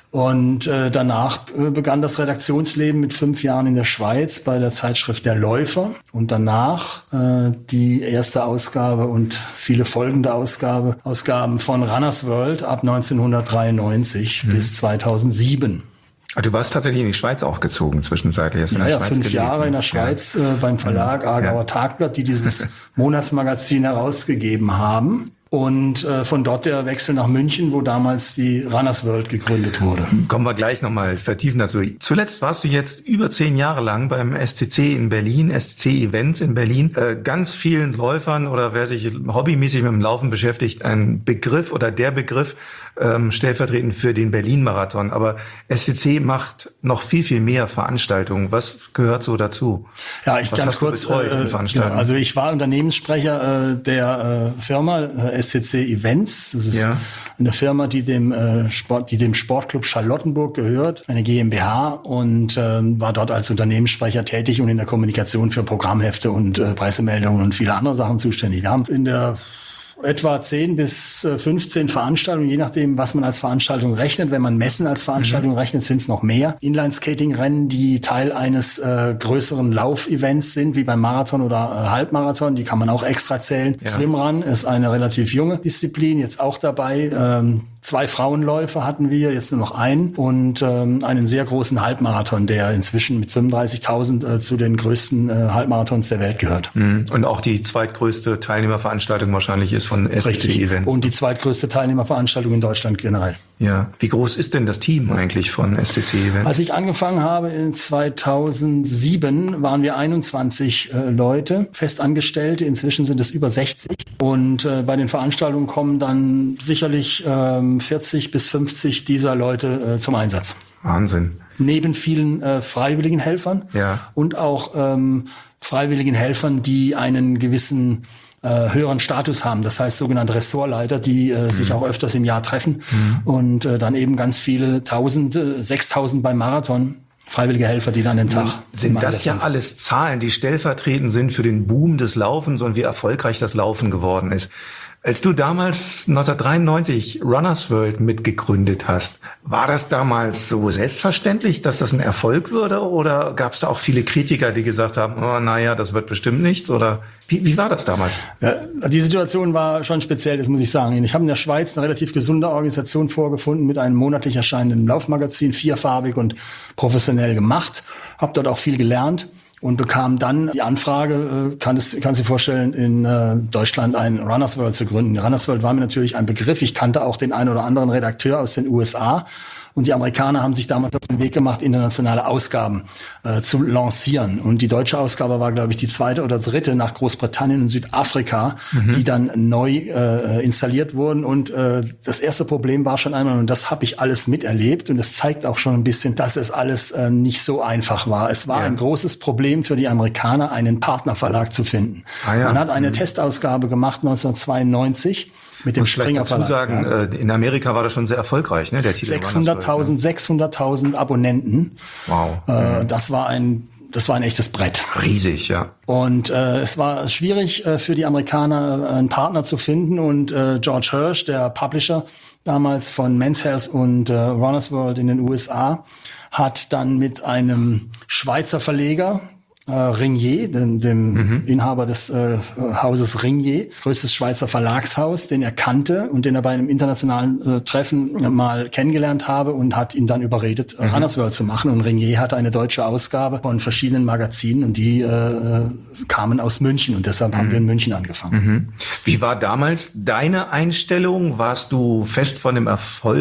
Und äh, danach äh, begann das Redaktionsleben mit fünf Jahren in der Schweiz bei der Zeitschrift Der Läufer. Und danach äh, die erste Ausgabe und viele folgende Ausgabe, Ausgaben von Runners World ab neunzehnhundertdreiundneunzig mhm. bis zweitausendsieben. Aber du warst tatsächlich in die Schweiz auch gezogen zwischenzeitlich. Hast ja, in der ja, Schweiz fünf gelebt, Jahre ne? in der Schweiz ja. äh, beim Verlag Aargauer ja. Tagblatt, die dieses Monatsmagazin herausgegeben haben. Und äh, von dort der Wechsel nach München, wo damals die Runners World gegründet wurde. Kommen wir gleich nochmal vertiefen dazu. Zuletzt warst du jetzt über zehn Jahre lang beim S C C in Berlin, S C C Events in Berlin. Äh, ganz vielen Läufern oder wer sich hobbymäßig mit dem Laufen beschäftigt, ein Begriff oder der Begriff ähm, stellvertretend für den Berlin-Marathon. Aber S C C macht noch viel, viel mehr Veranstaltungen. Was gehört so dazu? Ja, ich Was ganz hast du kurz. betreut in Äh, Veranstaltungen? genau, also ich war Unternehmenssprecher äh, der äh, Firma äh, S C C Events. Das ist ja. eine Firma, die dem äh, Sport, die dem Sportclub Charlottenburg gehört, eine GmbH, und äh, war dort als Unternehmenssprecher tätig und in der Kommunikation für Programmhefte und äh, Pressemeldungen und viele andere Sachen zuständig. Wir haben in der etwa zehn bis fünfzehn Veranstaltungen, je nachdem, was man als Veranstaltung rechnet. Wenn man Messen als Veranstaltung mhm. rechnet, sind es noch mehr. Inline-Skating-Rennen, die Teil eines äh, größeren Laufevents sind, wie beim Marathon oder äh, Halbmarathon, die kann man auch extra zählen. Ja. Swimrun ist eine relativ junge Disziplin, jetzt auch dabei. Ähm, Zwei Frauenläufe hatten wir, jetzt nur noch einen, und ähm, einen sehr großen Halbmarathon, der inzwischen mit fünfunddreißigtausend äh, zu den größten äh, Halbmarathons der Welt gehört. Und auch die zweitgrößte Teilnehmerveranstaltung wahrscheinlich ist von S C C Events. Und die zweitgrößte Teilnehmerveranstaltung in Deutschland generell. Ja. Wie groß ist denn das Team eigentlich von S C C Events? Als ich angefangen habe in zweitausendsieben, waren wir einundzwanzig äh, Leute, Festangestellte. Inzwischen sind es über sechzig. Und äh, bei den Veranstaltungen kommen dann sicherlich ähm, vierzig bis fünfzig dieser Leute äh, zum Einsatz. Wahnsinn. Neben vielen äh, freiwilligen Helfern ja. und auch ähm, freiwilligen Helfern, die einen gewissen äh, höheren Status haben. Das heißt sogenannte Ressortleiter, die äh, mhm. sich auch öfters im Jahr treffen mhm. und äh, dann eben ganz viele Tausend, äh, sechstausend beim Marathon. Freiwillige Helfer, die dann den Tag sind das ja sind. Alles Zahlen, die stellvertretend sind für den Boom des Laufens und wie erfolgreich das Laufen geworden ist. Als du damals neunzehnhundertdreiundneunzig Runners World mitgegründet hast, war das damals so selbstverständlich, dass das ein Erfolg würde? Oder gab es da auch viele Kritiker, die gesagt haben, oh, naja, das wird bestimmt nichts? Oder wie, wie war das damals? Ja, die Situation war schon speziell, das muss ich sagen. Ich habe in der Schweiz eine relativ gesunde Organisation vorgefunden mit einem monatlich erscheinenden Laufmagazin, vierfarbig und professionell gemacht. Habe dort auch viel gelernt. Und bekam dann die Anfrage, kann es, kannst du dir vorstellen, in äh, Deutschland ein Runners World zu gründen. Runners World war mir natürlich ein Begriff. Ich kannte auch den einen oder anderen Redakteur aus den U S A. Und die Amerikaner haben sich damals auf den Weg gemacht, internationale Ausgaben äh, zu lancieren. Und die deutsche Ausgabe war, glaube ich, die zweite oder dritte nach Großbritannien und Südafrika, mhm. die dann neu äh, installiert wurden. Und äh, das erste Problem war schon einmal, und das habe ich alles miterlebt, und das zeigt auch schon ein bisschen, dass es alles äh, nicht so einfach war. Es war ja. ein großes Problem für die Amerikaner, einen Partnerverlag zu finden. Ah, ja. Man hat eine mhm. Testausgabe gemacht neunzehnhundertzweiundneunzig. Mit dem Springer Verlag. Sagen, ja. in Amerika war das schon sehr erfolgreich, ne? Der Titel sechshunderttausend, sechshunderttausend Abonnenten. Wow. Äh, mhm. Das war ein, das war ein echtes Brett. Riesig, ja. Und äh, es war schwierig äh, für die Amerikaner, einen Partner zu finden. Und äh, George Hirsch, der Publisher damals von Men's Health und äh, Runners World in den U S A, hat dann mit einem Schweizer Verleger, Äh, Ringier, dem, dem mhm. Inhaber des äh, Hauses Ringier, größtes Schweizer Verlagshaus, den er kannte und den er bei einem internationalen äh, Treffen mal kennengelernt habe, und hat ihn dann überredet, mhm. Runners World zu machen. Und Ringier hatte eine deutsche Ausgabe von verschiedenen Magazinen, und die äh, kamen aus München, und deshalb mhm. haben wir in München angefangen. Mhm. Wie war damals deine Einstellung? Warst du fest von dem Erfolg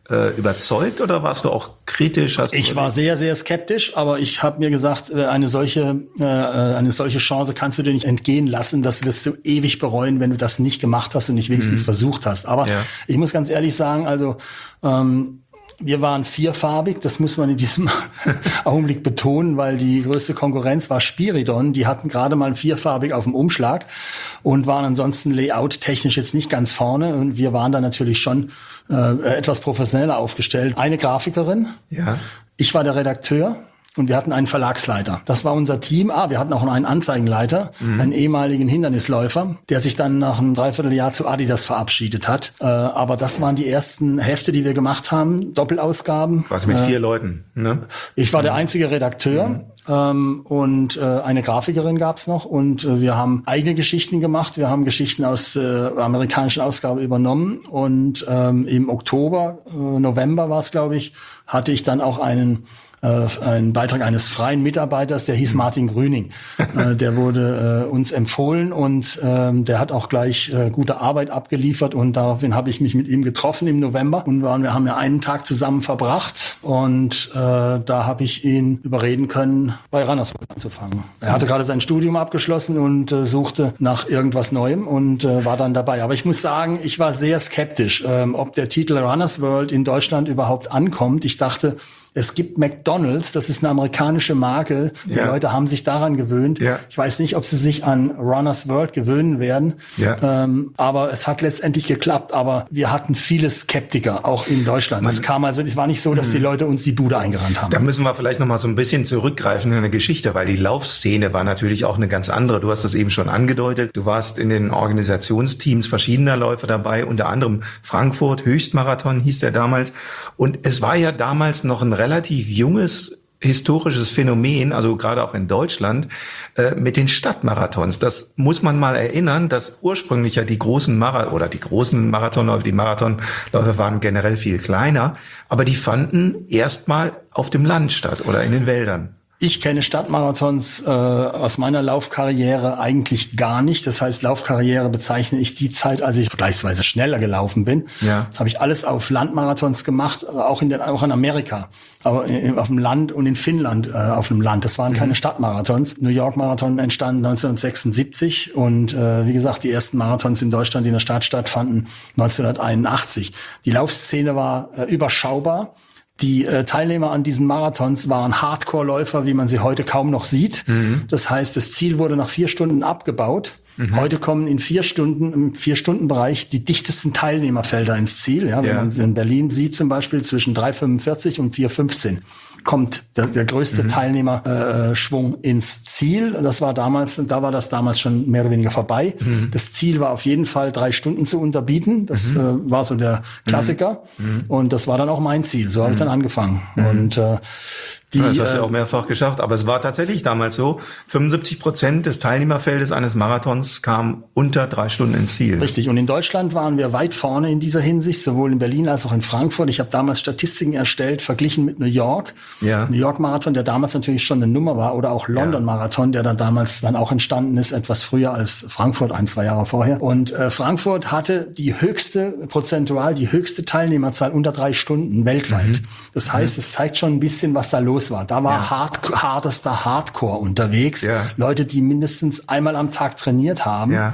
äh, überzeugt oder warst du auch kritisch? Hast ich war sehr, sehr skeptisch, aber ich habe mir gesagt, eine solche, äh, eine solche Chance kannst du dir nicht entgehen lassen. Das wirst du ewig bereuen, wenn du das nicht gemacht hast und nicht wenigstens mhm. versucht hast. Aber ja. ich muss ganz ehrlich sagen, also ähm, wir waren vierfarbig, das muss man in diesem Augenblick betonen, weil die größte Konkurrenz war Spiridon. Die hatten gerade mal vierfarbig auf dem Umschlag und waren ansonsten layout-technisch jetzt nicht ganz vorne. Und wir waren da natürlich schon äh, etwas professioneller aufgestellt. Eine Grafikerin, ja. ich war der Redakteur. Und wir hatten einen Verlagsleiter. Das war unser Team. Ah, wir hatten auch noch einen Anzeigenleiter, mhm. einen ehemaligen Hindernisläufer, der sich dann nach einem Dreivierteljahr zu Adidas verabschiedet hat. Äh, aber das waren die ersten Hefte, die wir gemacht haben. Doppelausgaben. Quasi mit äh, vier Leuten, ne? Ich war mhm. der einzige Redakteur. Mhm. Ähm, und äh, eine Grafikerin gab's noch. Und äh, wir haben eigene Geschichten gemacht. Wir haben Geschichten aus der äh, amerikanischen Ausgabe übernommen. Und ähm, im Oktober, äh, November war es, glaube ich, hatte ich dann auch einen ein Beitrag eines freien Mitarbeiters, der hieß Martin Grüning. äh, der wurde äh, uns empfohlen und ähm, der hat auch gleich äh, gute Arbeit abgeliefert und daraufhin habe ich mich mit ihm getroffen im November und waren, wir haben ja einen Tag zusammen verbracht und äh, da habe ich ihn überreden können, bei Runners World anzufangen. Er hatte gerade sein Studium abgeschlossen und äh, suchte nach irgendwas Neuem und äh, war dann dabei. Aber ich muss sagen, ich war sehr skeptisch, ähm, ob der Titel Runners World in Deutschland überhaupt ankommt. Ich dachte, es gibt McDonald's, das ist eine amerikanische Marke. Die ja. Leute haben sich daran gewöhnt. Ja. Ich weiß nicht, ob sie sich an Runners World gewöhnen werden. Ja. Ähm, aber es hat letztendlich geklappt. Aber wir hatten viele Skeptiker, auch in Deutschland. Es kam also, es war nicht so, dass die Leute uns die Bude eingerannt haben. Da müssen wir vielleicht noch mal so ein bisschen zurückgreifen in eine Geschichte, weil die Laufszene war natürlich auch eine ganz andere. Du hast das eben schon angedeutet. Du warst in den Organisationsteams verschiedener Läufer dabei, unter anderem Frankfurt, Höchstmarathon hieß der damals. Und es war ja damals noch ein relativ junges historisches Phänomen, also gerade auch in Deutschland, äh, mit den Stadtmarathons. Das muss man mal erinnern, dass ursprünglich ja die großen Marathon oder die großen Marathonläufe, die Marathonläufe waren generell viel kleiner, aber die fanden erstmal auf dem Land statt oder in den Wäldern. Ich kenne Stadtmarathons äh, aus meiner Laufkarriere eigentlich gar nicht. Das heißt, Laufkarriere bezeichne ich die Zeit, als ich vergleichsweise schneller gelaufen bin. Ja. Das habe ich alles auf Landmarathons gemacht, auch in den, auch in Amerika, aber in, auf dem Land und in Finnland äh, auf dem Land. Das waren mhm. keine Stadtmarathons. New York Marathon entstand neunzehnhundertsechsundsiebzig und äh, wie gesagt, die ersten Marathons in Deutschland, die in der Stadt stattfanden, neunzehnhunderteinundachtzig. Die Laufszene war äh, überschaubar. Die äh, Teilnehmer an diesen Marathons waren Hardcore-Läufer, wie man sie heute kaum noch sieht. Mhm. Das heißt, das Ziel wurde nach vier Stunden abgebaut. Mhm. Heute kommen in vier Stunden, im Vier-Stunden-Bereich die dichtesten Teilnehmerfelder ins Ziel. Ja, wenn ja. man in Berlin sieht zum Beispiel zwischen drei fünfundvierzig und vier fünfzehn kommt der, der größte mhm. Teilnehmerschwung äh, ins Ziel. Das war damals, da war das damals schon mehr oder weniger vorbei. Mhm. Das Ziel war auf jeden Fall drei Stunden zu unterbieten. Das mhm. äh, war so der Klassiker. Mhm. Und das war dann auch mein Ziel. So habe ich dann angefangen. Mhm. Und äh, Die, das hast du auch mehrfach geschafft, aber es war tatsächlich damals so, fünfundsiebzig Prozent des Teilnehmerfeldes eines Marathons kam unter drei Stunden ins Ziel. Richtig, und in Deutschland waren wir weit vorne in dieser Hinsicht, sowohl in Berlin als auch in Frankfurt. Ich habe damals Statistiken erstellt, verglichen mit New York. Ja. New York Marathon, der damals natürlich schon eine Nummer war, oder auch London Marathon, der dann damals dann auch entstanden ist, etwas früher als Frankfurt, ein, zwei Jahre vorher. Und äh, Frankfurt hatte die höchste, prozentual die höchste Teilnehmerzahl unter drei Stunden weltweit. Mhm. Das heißt, mhm. es zeigt schon ein bisschen, was da los war. Da war ja. hard, hardester Hardcore unterwegs. Ja. Leute, die mindestens einmal am Tag trainiert haben. Ja.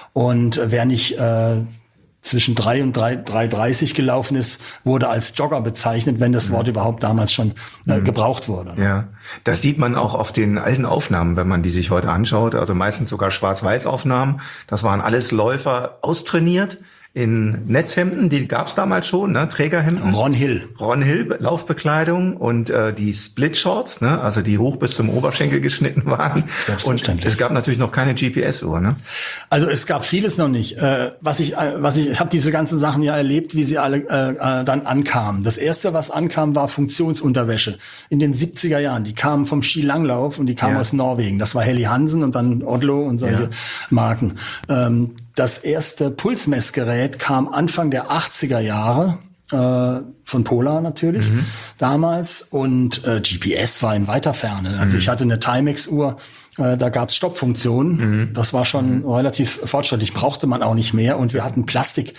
Und wer nicht äh, zwischen drei und drei Uhr dreißig gelaufen ist, wurde als Jogger bezeichnet, wenn das Wort mhm. überhaupt damals schon äh, mhm. gebraucht wurde. Ja, das sieht man auch auf den alten Aufnahmen, wenn man die sich heute anschaut. Also meistens sogar Schwarz-Weiß-Aufnahmen. Das waren alles Läufer austrainiert. In Netzhemden, die gab's damals schon, ne? Trägerhemden. Ron Hill. Ron Hill, Laufbekleidung und äh, die Split-Shorts, ne? Also die hoch bis zum Oberschenkel geschnitten waren. Selbstverständlich. Und es gab natürlich noch keine G P S-Uhr, ne? Also es gab vieles noch nicht. Äh, was ich, äh, was ich, ich habe diese ganzen Sachen ja erlebt, wie sie alle äh, äh, dann ankamen. Das erste, was ankam, war Funktionsunterwäsche. In den siebziger Jahren, die kamen vom Skilanglauf und die kamen ja. aus Norwegen. Das war Helly Hansen und dann Odlo und solche ja. Marken. Ähm, Das erste Pulsmessgerät kam Anfang der achtziger Jahre, äh, von Polar natürlich, mhm. damals. Und äh, G P S war in weiter Ferne. Also mhm. ich hatte eine Timex-Uhr, äh, da gab's Stoppfunktionen. Mhm. Das war schon mhm. relativ fortschrittlich, brauchte man auch nicht mehr. Und wir hatten Plastik.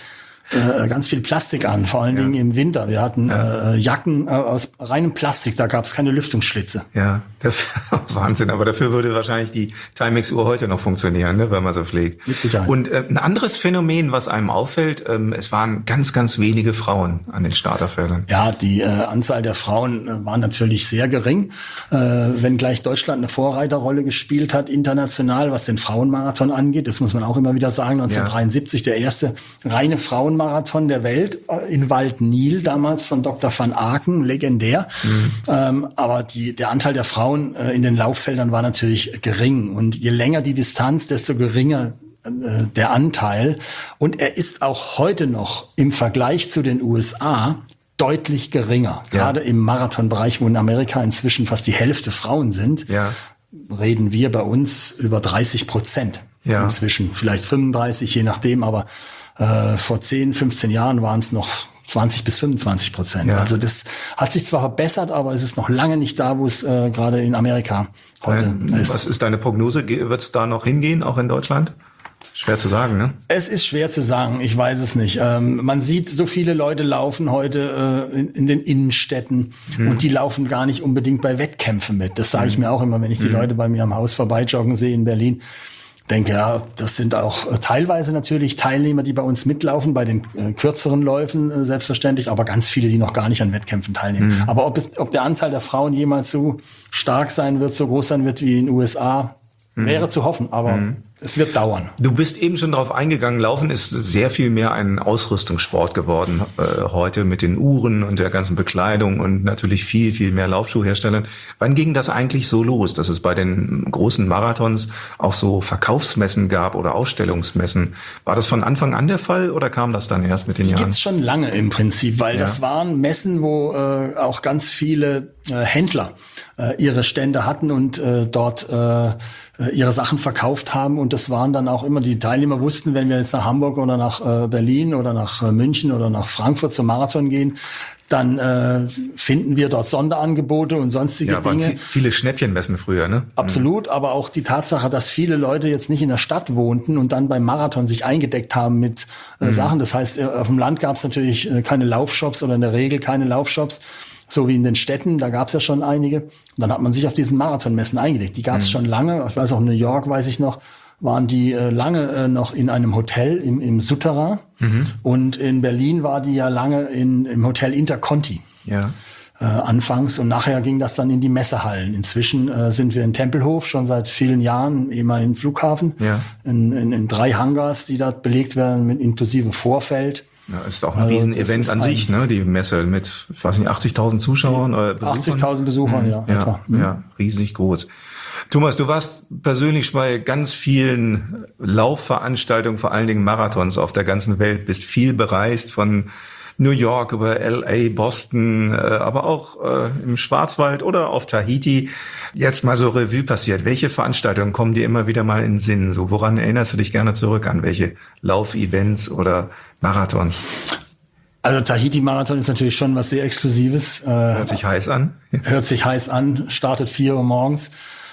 äh, ganz viel Plastik an, vor allen ja. Dingen im Winter. Wir hatten ja. äh, Jacken äh, aus reinem Plastik, da gab es keine Lüftungsschlitze. Ja, Wahnsinn. Aber dafür würde wahrscheinlich die Timex-Uhr heute noch funktionieren, ne, wenn man so pflegt. Mit Sicherheit. Und äh, ein anderes Phänomen, was einem auffällt, ähm, es waren ganz, ganz wenige Frauen an den Starterfeldern. Ja, die äh, Anzahl der Frauen äh, war natürlich sehr gering, äh, wenngleich Deutschland eine Vorreiterrolle gespielt hat, international, was den Frauenmarathon angeht. Das muss man auch immer wieder sagen. neunzehnhundertdreiundsiebzig ja. der erste reine Frauenmarathon der Welt in Waldnil, damals von Doktor van Aken, legendär. Mhm. Ähm, aber die, der Anteil der Frauen äh, in den Lauffeldern war natürlich gering. Und je länger die Distanz, desto geringer äh, der Anteil. Und er ist auch heute noch im Vergleich zu den U S A deutlich geringer. Ja. Gerade im Marathonbereich, wo in Amerika inzwischen fast die Hälfte Frauen sind, ja. reden wir bei uns über dreißig Prozent. Ja. Inzwischen, vielleicht fünfunddreißig, je nachdem, aber äh, vor zehn, fünfzehn Jahren waren es noch zwanzig bis fünfundzwanzig Prozent. Ja. Also das hat sich zwar verbessert, aber es ist noch lange nicht da, wo es äh, gerade in Amerika heute ähm, ist. Was ist deine Prognose? Wird es da noch hingehen, auch in Deutschland? Schwer zu sagen, ne? Es ist schwer zu sagen, ich weiß es nicht. Ähm, man sieht, so viele Leute laufen heute äh, in, in den Innenstädten hm. und die laufen gar nicht unbedingt bei Wettkämpfen mit. Das sage ich hm. mir auch immer, wenn ich die hm. Leute bei mir am Haus vorbeijoggen sehe in Berlin. Denke, ja, das sind auch äh, teilweise natürlich Teilnehmer, die bei uns mitlaufen, bei den äh, kürzeren Läufen äh, selbstverständlich, aber ganz viele, die noch gar nicht an Wettkämpfen teilnehmen. Mhm. Aber ob, es, ob der Anteil der Frauen jemals so stark sein wird, so groß sein wird wie in den U S A, mhm. wäre zu hoffen, aber mhm. es wird dauern. Du bist eben schon darauf eingegangen, Laufen ist sehr viel mehr ein Ausrüstungssport geworden äh, heute mit den Uhren und der ganzen Bekleidung und natürlich viel, viel mehr Laufschuhherstellern. Wann ging das eigentlich so los, dass es bei den großen Marathons auch so Verkaufsmessen gab oder Ausstellungsmessen? War das von Anfang an der Fall oder kam das dann erst mit den Die Jahren? Die gibt's schon lange im Prinzip, weil ja. das waren Messen, wo äh, auch ganz viele äh, Händler äh, ihre Stände hatten und äh, dort äh, ihre Sachen verkauft haben. Und das waren dann auch immer, die Teilnehmer wussten, wenn wir jetzt nach Hamburg oder nach äh, Berlin oder nach äh, München oder nach Frankfurt zum Marathon gehen, dann äh, finden wir dort Sonderangebote und sonstige ja, Dinge. Viel, viele Schnäppchenmessen früher, ne? Absolut, mhm. aber auch die Tatsache, dass viele Leute jetzt nicht in der Stadt wohnten und dann beim Marathon sich eingedeckt haben mit äh, mhm. Sachen. Das heißt, auf dem Land gab es natürlich äh, keine Laufshops oder in der Regel keine Laufshops. So wie in den Städten, da gab es ja schon einige. Und dann hat man sich auf diesen Marathonmessen eingedeckt. Die gab es mhm. schon lange. Ich weiß auch, in New York, weiß ich noch, waren die äh, lange äh, noch in einem Hotel im, im Souterrain. Mhm. Und in Berlin war die ja lange in, im Hotel Interconti. Ja. Äh, anfangs. Und nachher ging das dann in die Messehallen. Inzwischen äh, sind wir in Tempelhof schon seit vielen Jahren, ehemaligen Flughafen, ja. in, in, in drei Hangars, die dort belegt werden, mit inklusive Vorfeld. Ja, ist auch ein also, Riesenevent an sich, ne? Die Messe mit, ich weiß nicht, achtzigtausend Zuschauern oder Besuchern. achtzigtausend Besuchern, mhm. ja. Ja, etwa. Mhm. ja, riesig groß. Thomas, du warst persönlich bei ganz vielen Laufveranstaltungen, vor allen Dingen Marathons auf der ganzen Welt, bist viel bereist von New York über L A, Boston, äh, aber auch äh, im Schwarzwald oder auf Tahiti. Jetzt mal so Revue passiert. Welche Veranstaltungen kommen dir immer wieder mal in den Sinn? So, woran erinnerst du dich gerne zurück? An welche Laufevents oder Marathons? Also Tahiti-Marathon ist natürlich schon was sehr Exklusives. Äh, hört sich heiß an. Hört sich heiß an, startet vier Uhr morgens.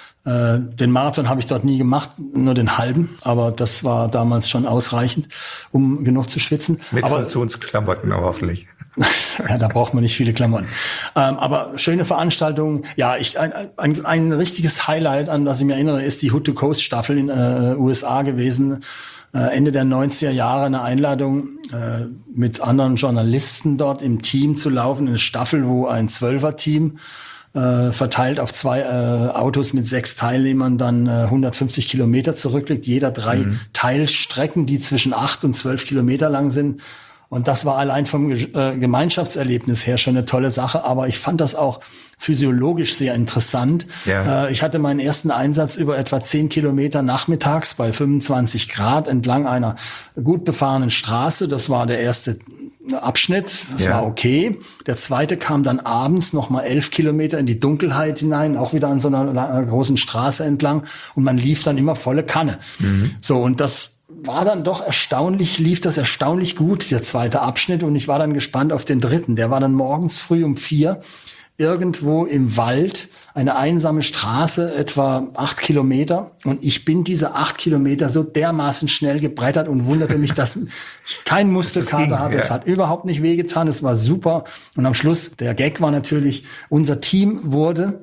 Äh, den Marathon habe ich dort nie gemacht, nur den halben, aber das war damals schon ausreichend, um genug zu schwitzen. Mit aber, Funktionsklamotten aber hoffentlich. Ja, da braucht man nicht viele Klamotten. Ähm, aber schöne Veranstaltungen. Ja, ich ein, ein, ein richtiges Highlight, an das ich mich erinnere, ist die Hood-to-Coast-Staffel in äh, U S A gewesen. Äh, Ende der neunziger Jahre eine Einladung äh, mit anderen Journalisten dort im Team zu laufen. Eine Staffel, wo ein Zwölfer-Team äh, verteilt auf zwei äh, Autos mit sechs Teilnehmern dann äh, hundertfünfzig Kilometer zurückliegt. Jeder drei mhm. Teilstrecken, die zwischen acht und zwölf Kilometer lang sind. Und das war allein vom äh, Gemeinschaftserlebnis her schon eine tolle Sache. Aber ich fand das auch physiologisch sehr interessant. Ja. Äh, ich hatte meinen ersten Einsatz über etwa zehn Kilometer nachmittags bei fünfundzwanzig Grad entlang einer gut befahrenen Straße. Das war der erste Abschnitt. Das ja. war okay. Der zweite kam dann abends noch mal elf Kilometer in die Dunkelheit hinein, auch wieder an so einer, einer großen Straße entlang. Und man lief dann immer volle Kanne. Mhm. So, und das war dann doch erstaunlich, lief das erstaunlich gut, der zweite Abschnitt. Und ich war dann gespannt auf den dritten. Der war dann morgens früh um vier irgendwo im Wald, eine einsame Straße, etwa acht Kilometer. Und ich bin diese acht Kilometer so dermaßen schnell gebrettert und wunderte mich, dass ich keinen Muskelkater hatte. Es hat überhaupt nicht wehgetan, es war super. Und am Schluss, der Gag war natürlich, unser Team wurde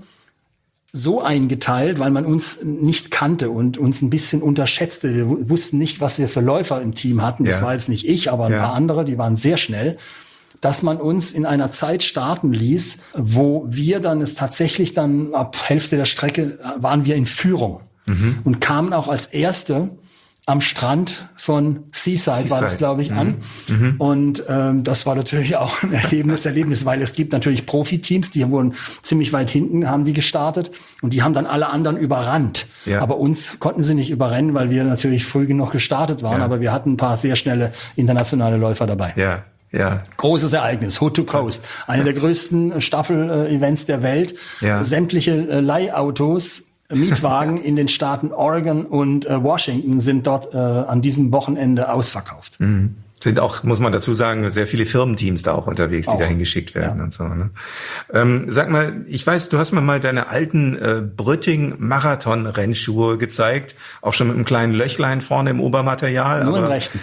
so eingeteilt, weil man uns nicht kannte und uns ein bisschen unterschätzte. Wir wussten nicht, was wir für Läufer im Team hatten. Das ja. war jetzt nicht ich, aber ein ja. paar andere, die waren sehr schnell. Dass man uns in einer Zeit starten ließ, wo wir dann es tatsächlich dann ab Hälfte der Strecke waren wir in Führung mhm. und kamen auch als Erste am Strand von Seaside, Seaside. war das, glaube ich, mhm. an. Mhm. Und ähm, das war natürlich auch ein erhebendes Erlebnis, weil es gibt natürlich Profiteams, die wurden ziemlich weit hinten, haben die gestartet und die haben dann alle anderen überrannt. Ja. Aber uns konnten sie nicht überrennen, weil wir natürlich früh genug gestartet waren, ja. aber wir hatten ein paar sehr schnelle internationale Läufer dabei. Ja. Ja. Großes Ereignis, Hood to Coast. Eine der größten Staffel-Events der Welt. Ja. Sämtliche äh, Leihautos, Mietwagen in den Staaten Oregon und äh, Washington sind dort äh, an diesem Wochenende ausverkauft. Mhm. Sind auch, muss man dazu sagen, sehr viele Firmenteams da auch unterwegs, die auch dahin geschickt werden ja. und so. Ne? Ähm, sag mal, ich weiß, du hast mir mal deine alten äh, Brütting-Marathon-Rennschuhe gezeigt, auch schon mit einem kleinen Löchlein vorne im Obermaterial. Nur im rechten.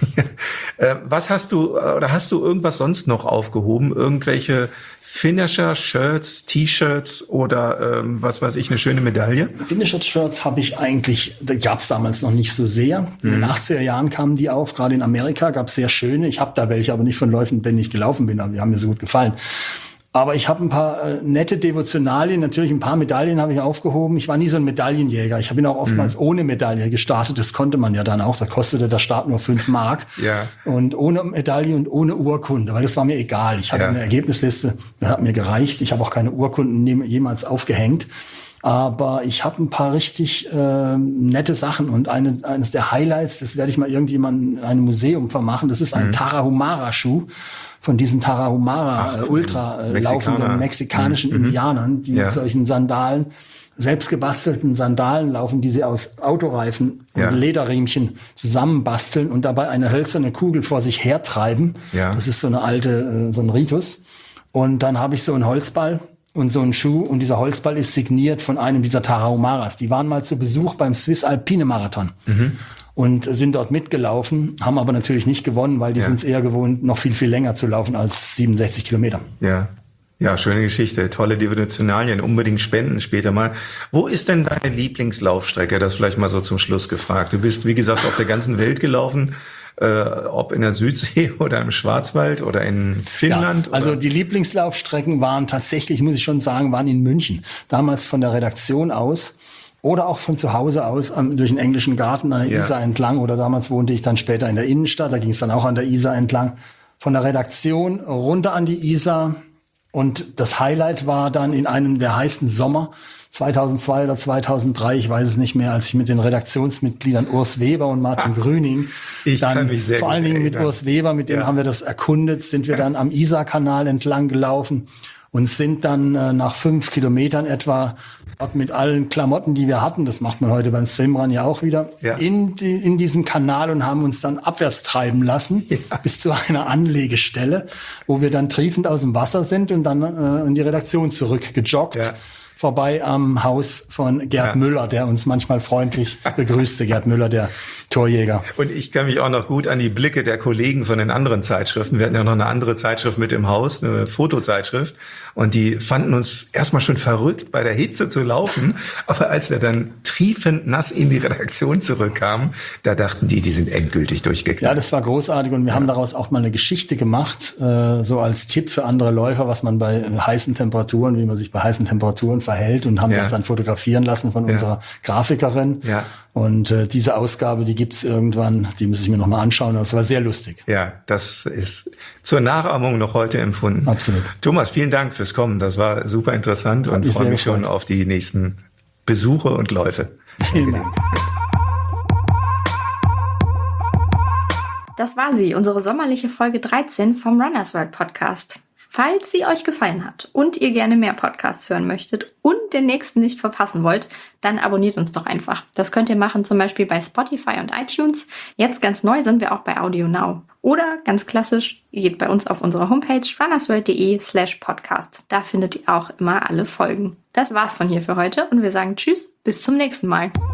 äh, was hast du, oder hast du irgendwas sonst noch aufgehoben? Irgendwelche Finisher-Shirts, T-Shirts oder ähm, was weiß ich, eine schöne Medaille? Finisher-Shirts habe ich eigentlich, da gab es damals noch nicht so sehr. In mhm. den achtziger Jahren kamen die auf, gerade in Amerika gab es sehr schöne. Ich habe da welche, aber nicht von Läufen, wenn ich gelaufen bin, aber die haben mir so gut gefallen. Aber ich habe ein paar äh, nette Devotionalien, natürlich ein paar Medaillen habe ich aufgehoben. Ich war nie so ein Medaillenjäger. Ich bin auch oftmals mhm. ohne Medaille gestartet. Das konnte man ja dann auch. Da kostete der Start nur fünf Mark. Ja. Und ohne Medaille und ohne Urkunde, weil das war mir egal. Ich hatte ja. eine Ergebnisliste, das hat mir gereicht. Ich habe auch keine Urkunden jemals aufgehängt. Aber ich habe ein paar richtig äh, nette Sachen und eine, eines der Highlights, das werde ich mal irgendjemandem in einem Museum vermachen, das ist ein mhm. Tarahumara-Schuh von diesen Tarahumara äh, ultra äh, laufenden mexikanischen mhm. Indianern, die ja. mit solchen Sandalen, selbstgebastelten Sandalen laufen, die sie aus Autoreifen ja. und Lederriemchen zusammenbasteln und dabei eine hölzerne Kugel vor sich hertreiben. Ja. Das ist so eine alte, äh, so ein Ritus. Und dann habe ich so einen Holzball und so ein Schuh und dieser Holzball ist signiert von einem dieser Tarahumaras. Die waren mal zu Besuch beim Swiss Alpine Marathon mhm. und sind dort mitgelaufen, haben aber natürlich nicht gewonnen, weil die ja. sind es eher gewohnt, noch viel, viel länger zu laufen als siebenundsechzig Kilometer. Ja. Ja, schöne Geschichte, tolle Devotionalien, unbedingt spenden später mal. Wo ist denn deine Lieblingslaufstrecke? Das vielleicht mal so zum Schluss gefragt. Du bist, wie gesagt, auf der ganzen Welt gelaufen. Äh, ob in der Südsee oder im Schwarzwald oder in Finnland? Ja, also oder? Die Lieblingslaufstrecken waren tatsächlich, muss ich schon sagen, waren in München. Damals von der Redaktion aus oder auch von zu Hause aus ähm, durch den englischen Garten an der ja. Isar entlang. Oder damals wohnte ich dann später in der Innenstadt, da ging es dann auch an der Isar entlang. Von der Redaktion runter an die Isar. Und das Highlight war dann in einem der heißen Sommer, zweitausendzwei oder zweitausenddrei, ich weiß es nicht mehr, als ich mit den Redaktionsmitgliedern Urs Weber und Martin ah, Grüning, ich dann kann mich sehr vor allen Dingen mit erinnern. Urs Weber, mit dem ja. haben wir das erkundet, sind wir dann am Isarkanal entlang gelaufen und sind dann äh, nach fünf Kilometern etwa dort mit allen Klamotten, die wir hatten, das macht man heute beim Swimrun ja auch wieder, ja. in, die, in diesen Kanal und haben uns dann abwärts treiben lassen ja. bis zu einer Anlegestelle, wo wir dann triefend aus dem Wasser sind und dann äh, in die Redaktion zurückgejoggt. Ja. Vorbei am Haus von Gerd ja. Müller, der uns manchmal freundlich begrüßte. Gerd Müller, der Torjäger. Und ich kann mich auch noch gut an die Blicke der Kollegen von den anderen Zeitschriften. Wir hatten ja noch eine andere Zeitschrift mit im Haus, eine Fotozeitschrift. Und die fanden uns erstmal schon verrückt, bei der Hitze zu laufen. Aber als wir dann triefend nass in die Redaktion zurückkamen, da dachten die, die sind endgültig durchgeknallt. Ja, das war großartig. Und wir ja. haben daraus auch mal eine Geschichte gemacht, äh, so als Tipp für andere Läufer, was man bei heißen Temperaturen, wie man sich bei heißen Temperaturen verhält, und haben ja. das dann fotografieren lassen von ja. unserer Grafikerin. Ja. Und äh, diese Ausgabe, die gibt's irgendwann, die muss ich mir nochmal anschauen. Das war sehr lustig. Ja, das ist zur Nachahmung noch heute empfunden. Absolut. Thomas, vielen Dank fürs Kommen. Das war super interessant und ich freue mich schon auf die nächsten Besuche und Läufe. Vielen Dank. Das war sie, unsere sommerliche Folge dreizehn vom Runners World Podcast. Falls sie euch gefallen hat und ihr gerne mehr Podcasts hören möchtet und den nächsten nicht verpassen wollt, dann abonniert uns doch einfach. Das könnt ihr machen zum Beispiel bei Spotify und iTunes. Jetzt ganz neu sind wir auch bei Audio Now. Oder ganz klassisch, ihr geht bei uns auf unsere Homepage runnersworld.de slash podcast. Da findet ihr auch immer alle Folgen. Das war's von hier für heute und wir sagen Tschüss, bis zum nächsten Mal.